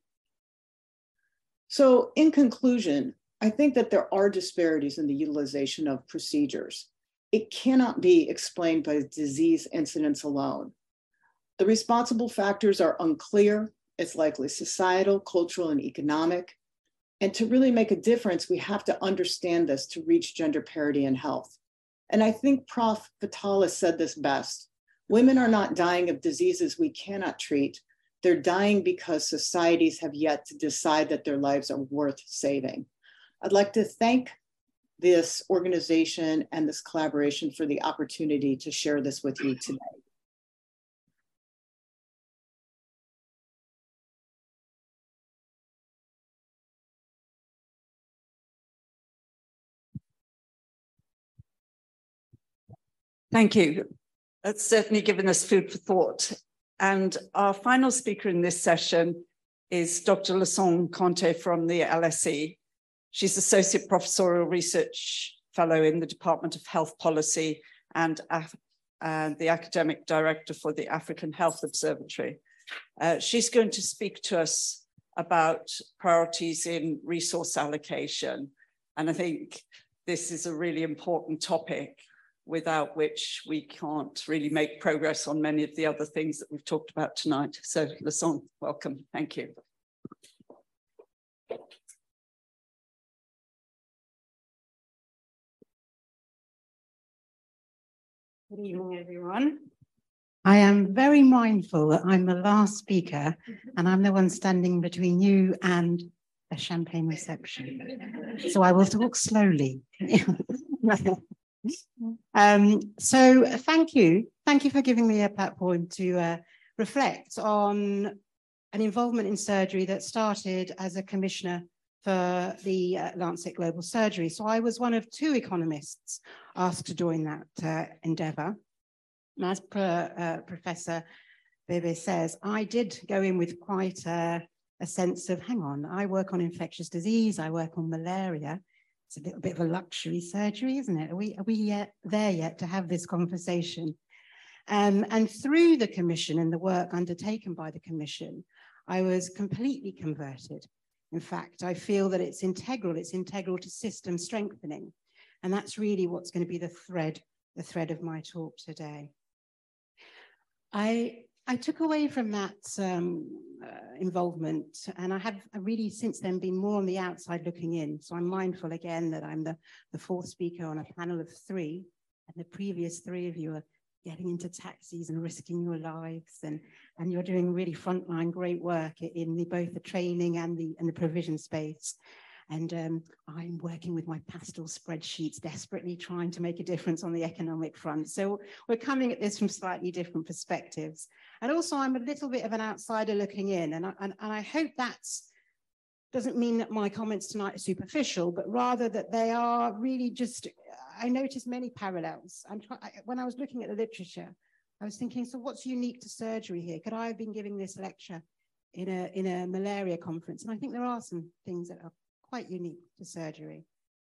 So in conclusion, I think that there are disparities in the utilization of procedures. It cannot be explained by disease incidence alone. The responsible factors are unclear. It's likely societal, cultural, and economic. And to really make a difference, we have to understand this to reach gender parity in health. And I think Professor Vitalis said this best. Women are not dying of diseases we cannot treat. They're dying because societies have yet to decide that their lives are worth saving. I'd like to thank this organization and this collaboration for the opportunity to share this with you today. Thank you. That's certainly given us food for thought. And our final speaker in this session is Doctor Leçon Conte from the L S E. She's Associate Professorial Research Fellow in the Department of Health Policy and, and the Academic Director for the African Health Observatory. Uh, she's going to speak to us about priorities in resource allocation. And I think this is a really important topic, without which we can't really make progress on many of the other things that we've talked about tonight. So Leçon, welcome, thank you. Good evening, everyone. I am very mindful that I'm the last speaker and I'm the one standing between you and a champagne reception. So I will talk slowly. Um, so thank you. Thank you for giving me a platform to uh, reflect on an involvement in surgery that started as a commissioner for the uh, Lancet Global Surgery. So I was one of two economists asked to join that uh, endeavor. And as per, uh, Professor Bebe says, I did go in with quite a, a sense of, hang on, I work on infectious disease, I work on malaria. It's a little bit of a luxury surgery, isn't it? Are we, are we yet there yet to have this conversation? Um, and through the commission and the work undertaken by the commission, I was completely converted. In fact, I feel that it's integral, it's integral to system strengthening. And that's really what's going to be the thread, the thread of my talk today. I, I took away from that um, uh, involvement, and I have really since then been more on the outside looking in. So I'm mindful again that I'm the, the fourth speaker on a panel of three, and the previous three of you are getting into taxis and risking your lives, and, and you're doing really frontline great work in the, both the training and the, and the provision space. And um, I'm working with my pastel spreadsheets, desperately trying to make a difference on the economic front. So we're coming at this from slightly different perspectives. And also I'm a little bit of an outsider looking in. And I, and, and I hope that's doesn't mean that my comments tonight are superficial, but rather that they are really just, I noticed many parallels. I'm try, when I was looking at the literature, I was thinking, so what's unique to surgery here? Could I have been giving this lecture in a, in a malaria conference? And I think there are some things that are quite unique to surgery.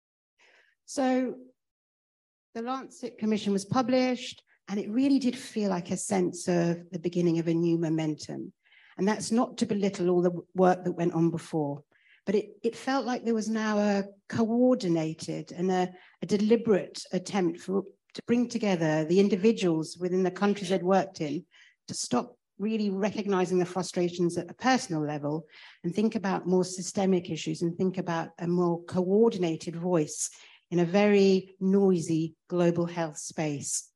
So the Lancet Commission was published, and it really did feel like a sense of the beginning of a new momentum. And that's not to belittle all the work that went on before, but it, it felt like there was now a coordinated and a, a deliberate attempt for, to bring together the individuals within the countries they'd worked in to stop really recognizing the frustrations at a personal level and think about more systemic issues and think about a more coordinated voice in a very noisy global health space.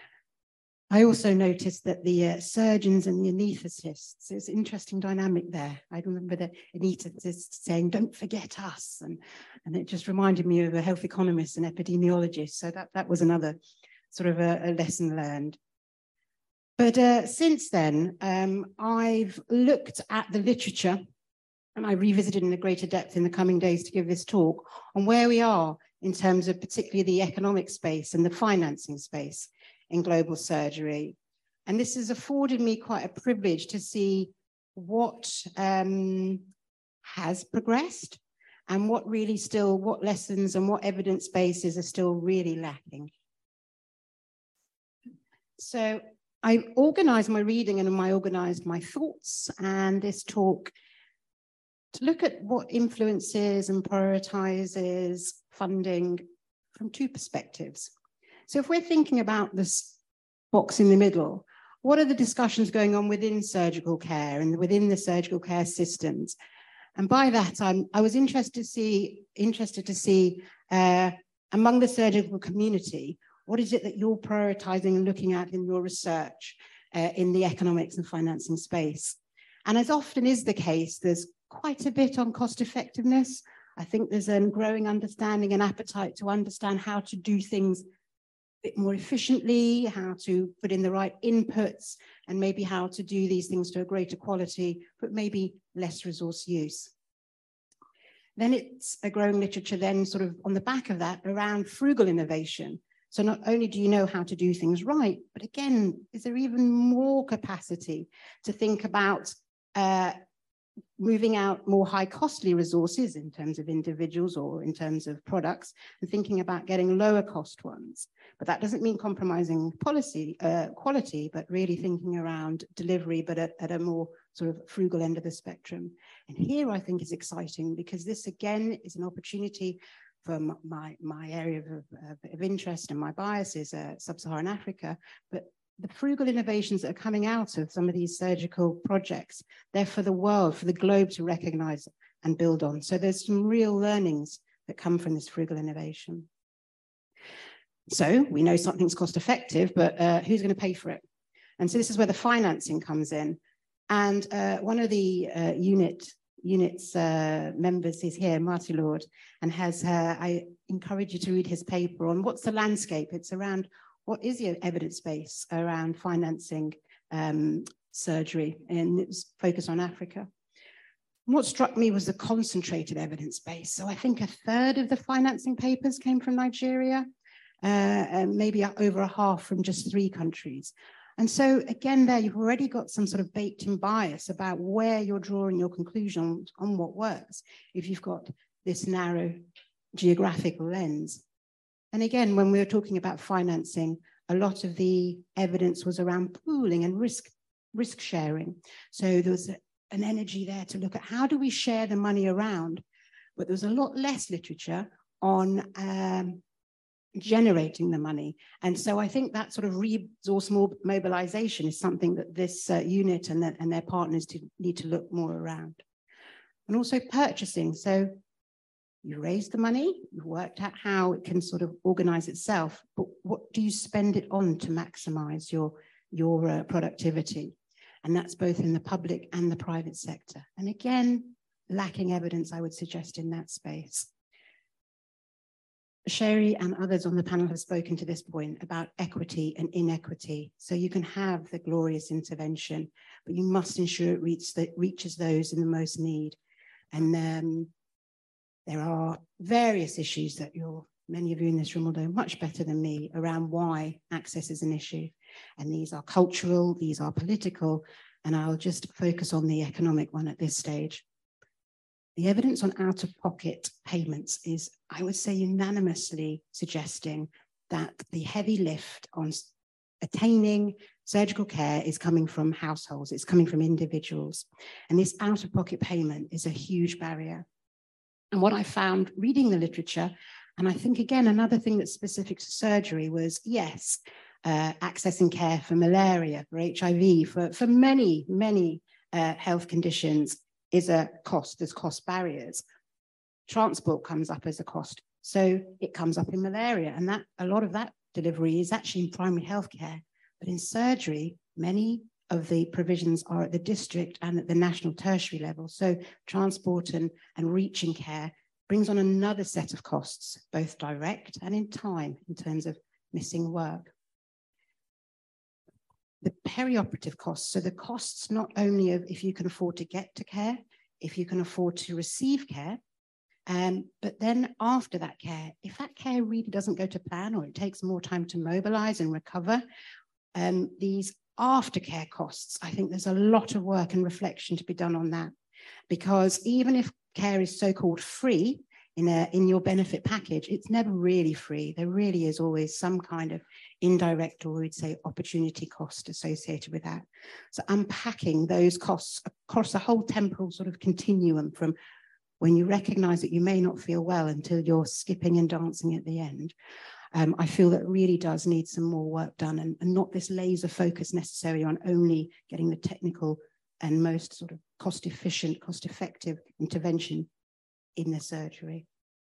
I also noticed that the uh, surgeons and the anaesthetists, there's an interesting dynamic there. I remember the anaesthetist saying, don't forget us. And, and it just reminded me of a health economist and epidemiologist. So that, that was another sort of a, a lesson learned. But uh, since then, um, I've looked at the literature, and I revisited in a greater depth in the coming days to give this talk on where we are in terms of particularly the economic space and the financing space in global surgery. And this has afforded me quite a privilege to see what um, has progressed and what really still, what lessons and what evidence bases are still really lacking. So I organized my reading and I organized my thoughts and this talk to look at what influences and prioritizes funding from two perspectives. So if we're thinking about this box in the middle, what are the discussions going on within surgical care and within the surgical care systems? And by that, I'm, I was interested to see, interested to see uh, among the surgical community, what is it that you're prioritizing and looking at in your research uh, in the economics and financing space? And as often is the case, there's quite a bit on cost effectiveness. I think there's a growing understanding and appetite to understand how to do things a bit more efficiently, how to put in the right inputs, and maybe how to do these things to a greater quality, but maybe less resource use. Then it's a growing literature then sort of on the back of that around frugal innovation. So not only do you know how to do things right, but again, is there even more capacity to think about uh, moving out more high costly resources in terms of individuals or in terms of products and thinking about getting lower cost ones. But that doesn't mean compromising policy uh, quality, but really thinking around delivery, but at, at a more sort of frugal end of the spectrum. And here I think is exciting because this again is an opportunity for my, my area of, of, of interest and my bias is uh, sub-Saharan Africa, but the frugal innovations that are coming out of some of these surgical projects, they're for the world, for the globe to recognize and build on. So there's some real learnings that come from this frugal innovation. So we know something's cost effective, but uh, who's going to pay for it? And so this is where the financing comes in. And uh, one of the uh, unit unit's uh, members is here, Marty Lord, and has, uh, I encourage you to read his paper on what's the landscape. It's around what is the evidence base around financing um, surgery, and it was focused on Africa. And what struck me was the concentrated evidence base. So I think a third of the financing papers came from Nigeria, uh, and maybe over a half from just three countries. And so again, there you've already got some sort of baked in bias about where you're drawing your conclusion on what works, if you've got this narrow geographical lens. And again, when we were talking about financing, a lot of the evidence was around pooling and risk, risk sharing. So there was a, an energy there to look at how do we share the money around, but there was a lot less literature on um, generating the money. And so I think that sort of resource mobilization is something that this uh, unit and, the, and their partners to, need to look more around. And also purchasing. So you raise the money, you've worked out how it can sort of organize itself, but what do you spend it on to maximize your, your uh, productivity? And that's both in the public and the private sector. And again, lacking evidence, I would suggest, in that space. Sherry and others on the panel have spoken to this point about equity and inequity. So you can have the glorious intervention, but you must ensure it reach the, reaches those in the most need. And um, there are various issues that you're, many of you in this room will know much better than me around why access is an issue. And these are cultural, these are political, and I'll just focus on the economic one at this stage. The evidence on out-of-pocket payments is, I would say, unanimously suggesting that the heavy lift on attaining surgical care is coming from households, it's coming from individuals. And this out-of-pocket payment is a huge barrier. And what I found reading the literature, and I think, again, another thing that's specific to surgery was, yes, uh, accessing care for malaria, for H I V, for, for many, many uh, health conditions is a cost. There's cost barriers. Transport comes up as a cost. So it comes up in malaria. And that a lot of that delivery is actually in primary healthcare. But in surgery, many of the provisions are at the district and at the national tertiary level. So transport and, and reaching care brings on another set of costs, both direct and in time, in terms of missing work. The perioperative costs, so the costs not only of if you can afford to get to care, if you can afford to receive care, um, but then after that care, if that care really doesn't go to plan or it takes more time to mobilize and recover, um, these aftercare costs, I think there's a lot of work and reflection to be done on that, because even if care is so-called free in, a, in your benefit package, it's never really free. There really is always some kind of indirect, or we'd say opportunity cost associated with that. So unpacking those costs across the whole temporal sort of continuum, from when you recognize that you may not feel well until you're skipping and dancing at the end, Um, I feel that really does need some more work done, and, and not this laser focus necessarily on only getting the technical and most sort of cost efficient, cost effective intervention in the surgery.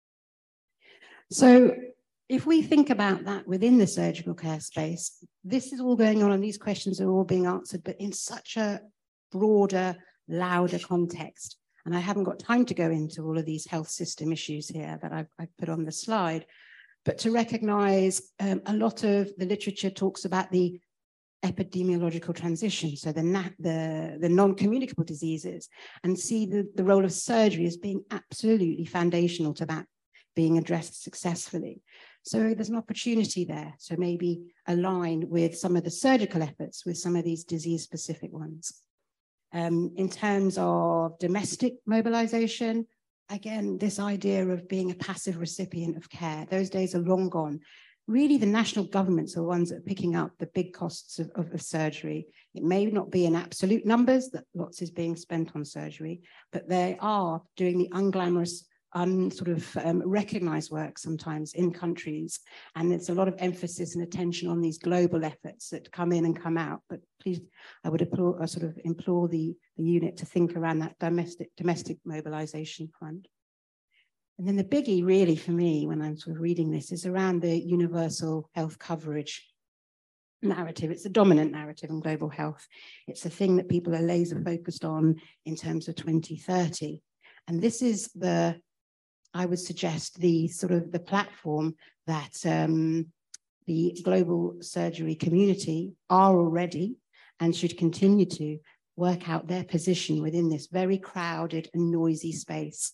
So if we think about that within the surgical care space, this is all going on and these questions are all being answered, but in such a broader, louder context. And I haven't got time to go into all of these health system issues here that I've, I've put on the slide. But to recognize um, a lot of the literature talks about the epidemiological transition, so the, the, the non-communicable diseases, and see the, the role of surgery as being absolutely foundational to that being addressed successfully. So there's an opportunity there. So maybe align with some of the surgical efforts with some of these disease-specific ones. Um, in terms of domestic mobilization, again, this idea of being a passive recipient of care, those days are long gone. Really, the national governments are the ones that are picking up the big costs of, of, of surgery. It may not be in absolute numbers that lots is being spent on surgery, but they are doing the unglamorous, un sort of um, recognized work sometimes in countries. And there's a lot of emphasis and attention on these global efforts that come in and come out. But please, I would implore, uh, sort of implore the, the unit to think around that domestic, domestic mobilization front. And then the biggie really for me when I'm sort of reading this is around the universal health coverage narrative. It's the dominant narrative in global health. It's the thing that people are laser focused on in terms of twenty thirty. And this is the, I would suggest, the sort of the platform that um, the global surgery community are already and should continue to work out their position within this very crowded and noisy space.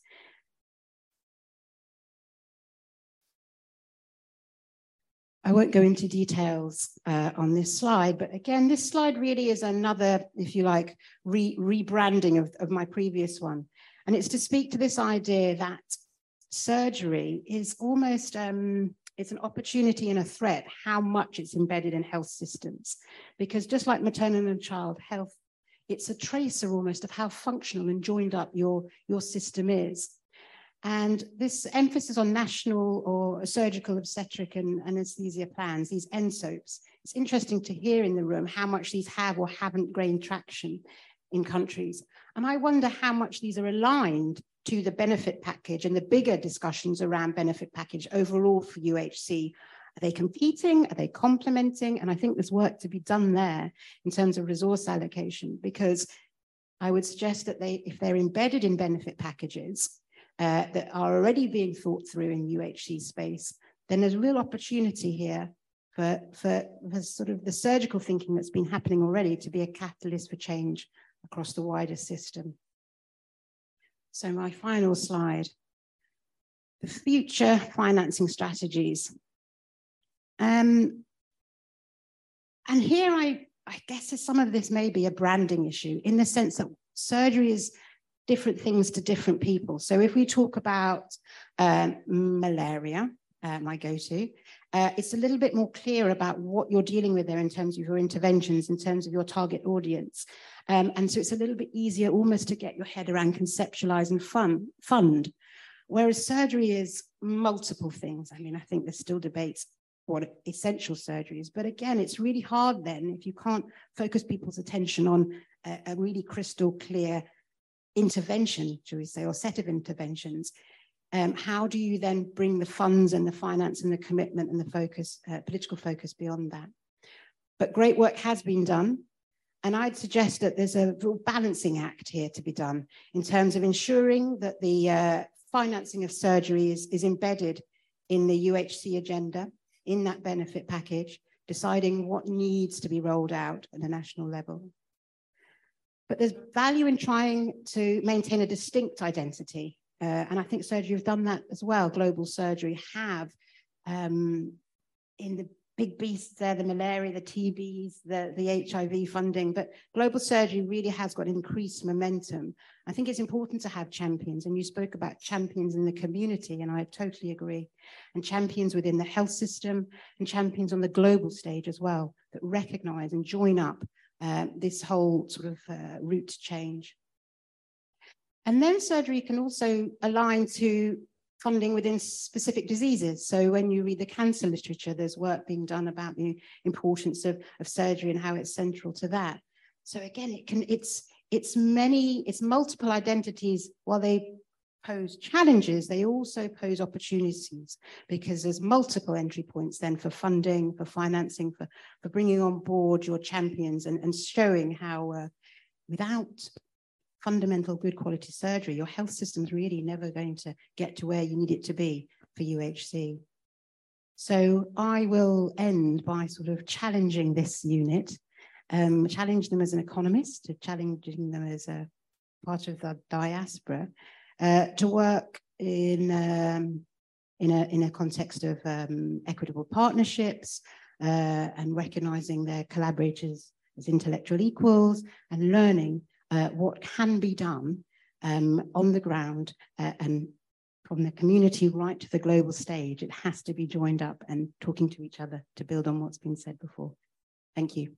I won't go into details uh, on this slide, but again, this slide really is another, if you like, re rebranding of, of my previous one. And it's to speak to this idea that surgery is almost, um, it's an opportunity and a threat, how much it's embedded in health systems. Because just like maternal and child health, it's a tracer almost of how functional and joined up your, your system is. And this emphasis on national or surgical obstetric and anesthesia plans, these N S O Ps, it's interesting to hear in the room how much these have or haven't gained traction in countries. And I wonder how much these are aligned to the benefit package and the bigger discussions around benefit package overall for U H C. Are they competing? Are they complementing? And I think there's work to be done there in terms of resource allocation, because I would suggest that they, if they're embedded in benefit packages, Uh, that are already being thought through in U H C space, then there's a real opportunity here for, for, for sort of the surgical thinking that's been happening already to be a catalyst for change across the wider system. So my final slide, the future financing strategies. Um, and here I, I guess some of this may be a branding issue in the sense that surgery is different things to different people. So if we talk about um, malaria, uh, my go-to, uh, it's a little bit more clear about what you're dealing with there in terms of your interventions, in terms of your target audience. Um, and so it's a little bit easier almost to get your head around conceptualize and fund, fund. Whereas surgery is multiple things. I mean, I think there's still debates what essential surgery is. But again, it's really hard then if you can't focus people's attention on a, a really crystal clear intervention, shall we say, or set of interventions. Um, how do you then bring the funds and the finance and the commitment and the focus, uh, political focus beyond that? But great work has been done. And I'd suggest that there's a real balancing act here to be done in terms of ensuring that the uh, financing of surgery is, is embedded in the U H C agenda, in that benefit package, deciding what needs to be rolled out at the national level. But there's value in trying to maintain a distinct identity. Uh, and I think surgery have done that as well. Global surgery have, um, in the big beasts there, the malaria, the T Bs, the, the H I V funding, but global surgery really has got increased momentum. I think it's important to have champions, and you spoke about champions in the community, and I totally agree, and champions within the health system, and champions on the global stage as well, that recognize and join up uh, this whole sort of uh, route to change. And then surgery can also align to funding within specific diseases. So when you read the cancer literature, there's work being done about the importance of, of surgery and how it's central to that. So again, it can, it's, it's many, it's multiple identities. While they pose challenges, they also pose opportunities, because there's multiple entry points then for funding, for financing, for, for bringing on board your champions and, and showing how uh, without fundamental good quality surgery, your health system's really never going to get to where you need it to be for U H C. So I will end by sort of challenging this unit, um, challenge them as an economist, challenging them as a part of the diaspora, uh, to work in, um, in, a, in a context of um, equitable partnerships uh, and recognizing their collaborators as intellectual equals and learning Uh, what can be done um, on the ground uh, and from the community right to the global stage. It has to be joined up and talking to each other to build on what's been said before. Thank you.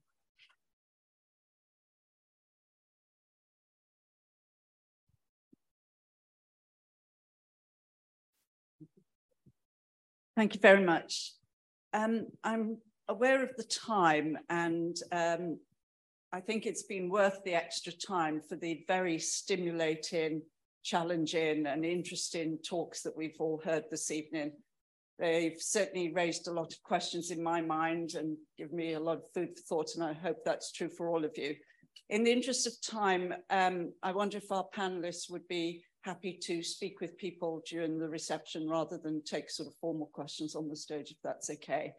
Thank you very much. Um, I'm aware of the time, and um, I think it's been worth the extra time for the very stimulating, challenging, and interesting talks that we've all heard this evening. They've certainly raised a lot of questions in my mind and given me a lot of food for thought, and I hope that's true for all of you. In the interest of time, um, I wonder if our panelists would be happy to speak with people during the reception rather than take sort of formal questions on the stage, if that's okay.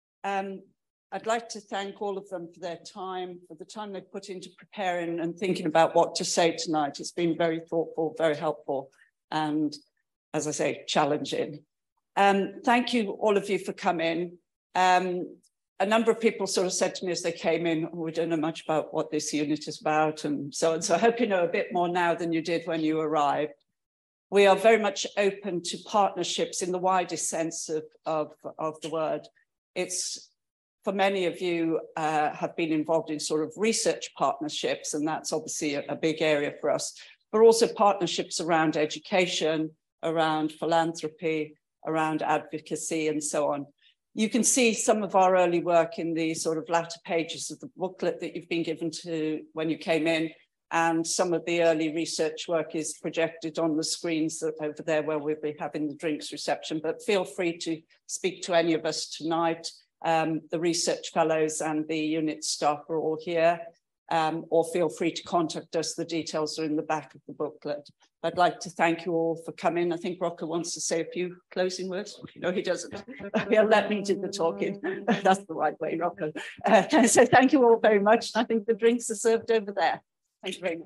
Um, I'd like to thank all of them for their time, for the time they've put into preparing and thinking about what to say tonight. It's been very thoughtful, very helpful, and, as I say, challenging. Um, thank you, all of you, for coming. Um, a number of people sort of said to me as they came in, oh, we don't know much about what this unit is about, and so on. So I hope you know a bit more now than you did when you arrived. We are very much open to partnerships in the widest sense of, of, of the word. It's For many of you uh, have been involved in sort of research partnerships, and that's obviously a, a big area for us, but also partnerships around education, around philanthropy, around advocacy, and so on. You can see some of our early work in the sort of latter pages of the booklet that you've been given to when you came in, and some of the early research work is projected on the screens over there where we'll be having the drinks reception, but feel free to speak to any of us tonight. Um, the research fellows and the unit staff are all here, um, or feel free to contact us. The details are in the back of the booklet. I'd like to thank you all for coming. I think Rocco wants to say a few closing words. No, he doesn't. He'll let me do the talking. That's the right way, Rocco. Uh, so thank you all very much. I think the drinks are served over there. Thank you very much.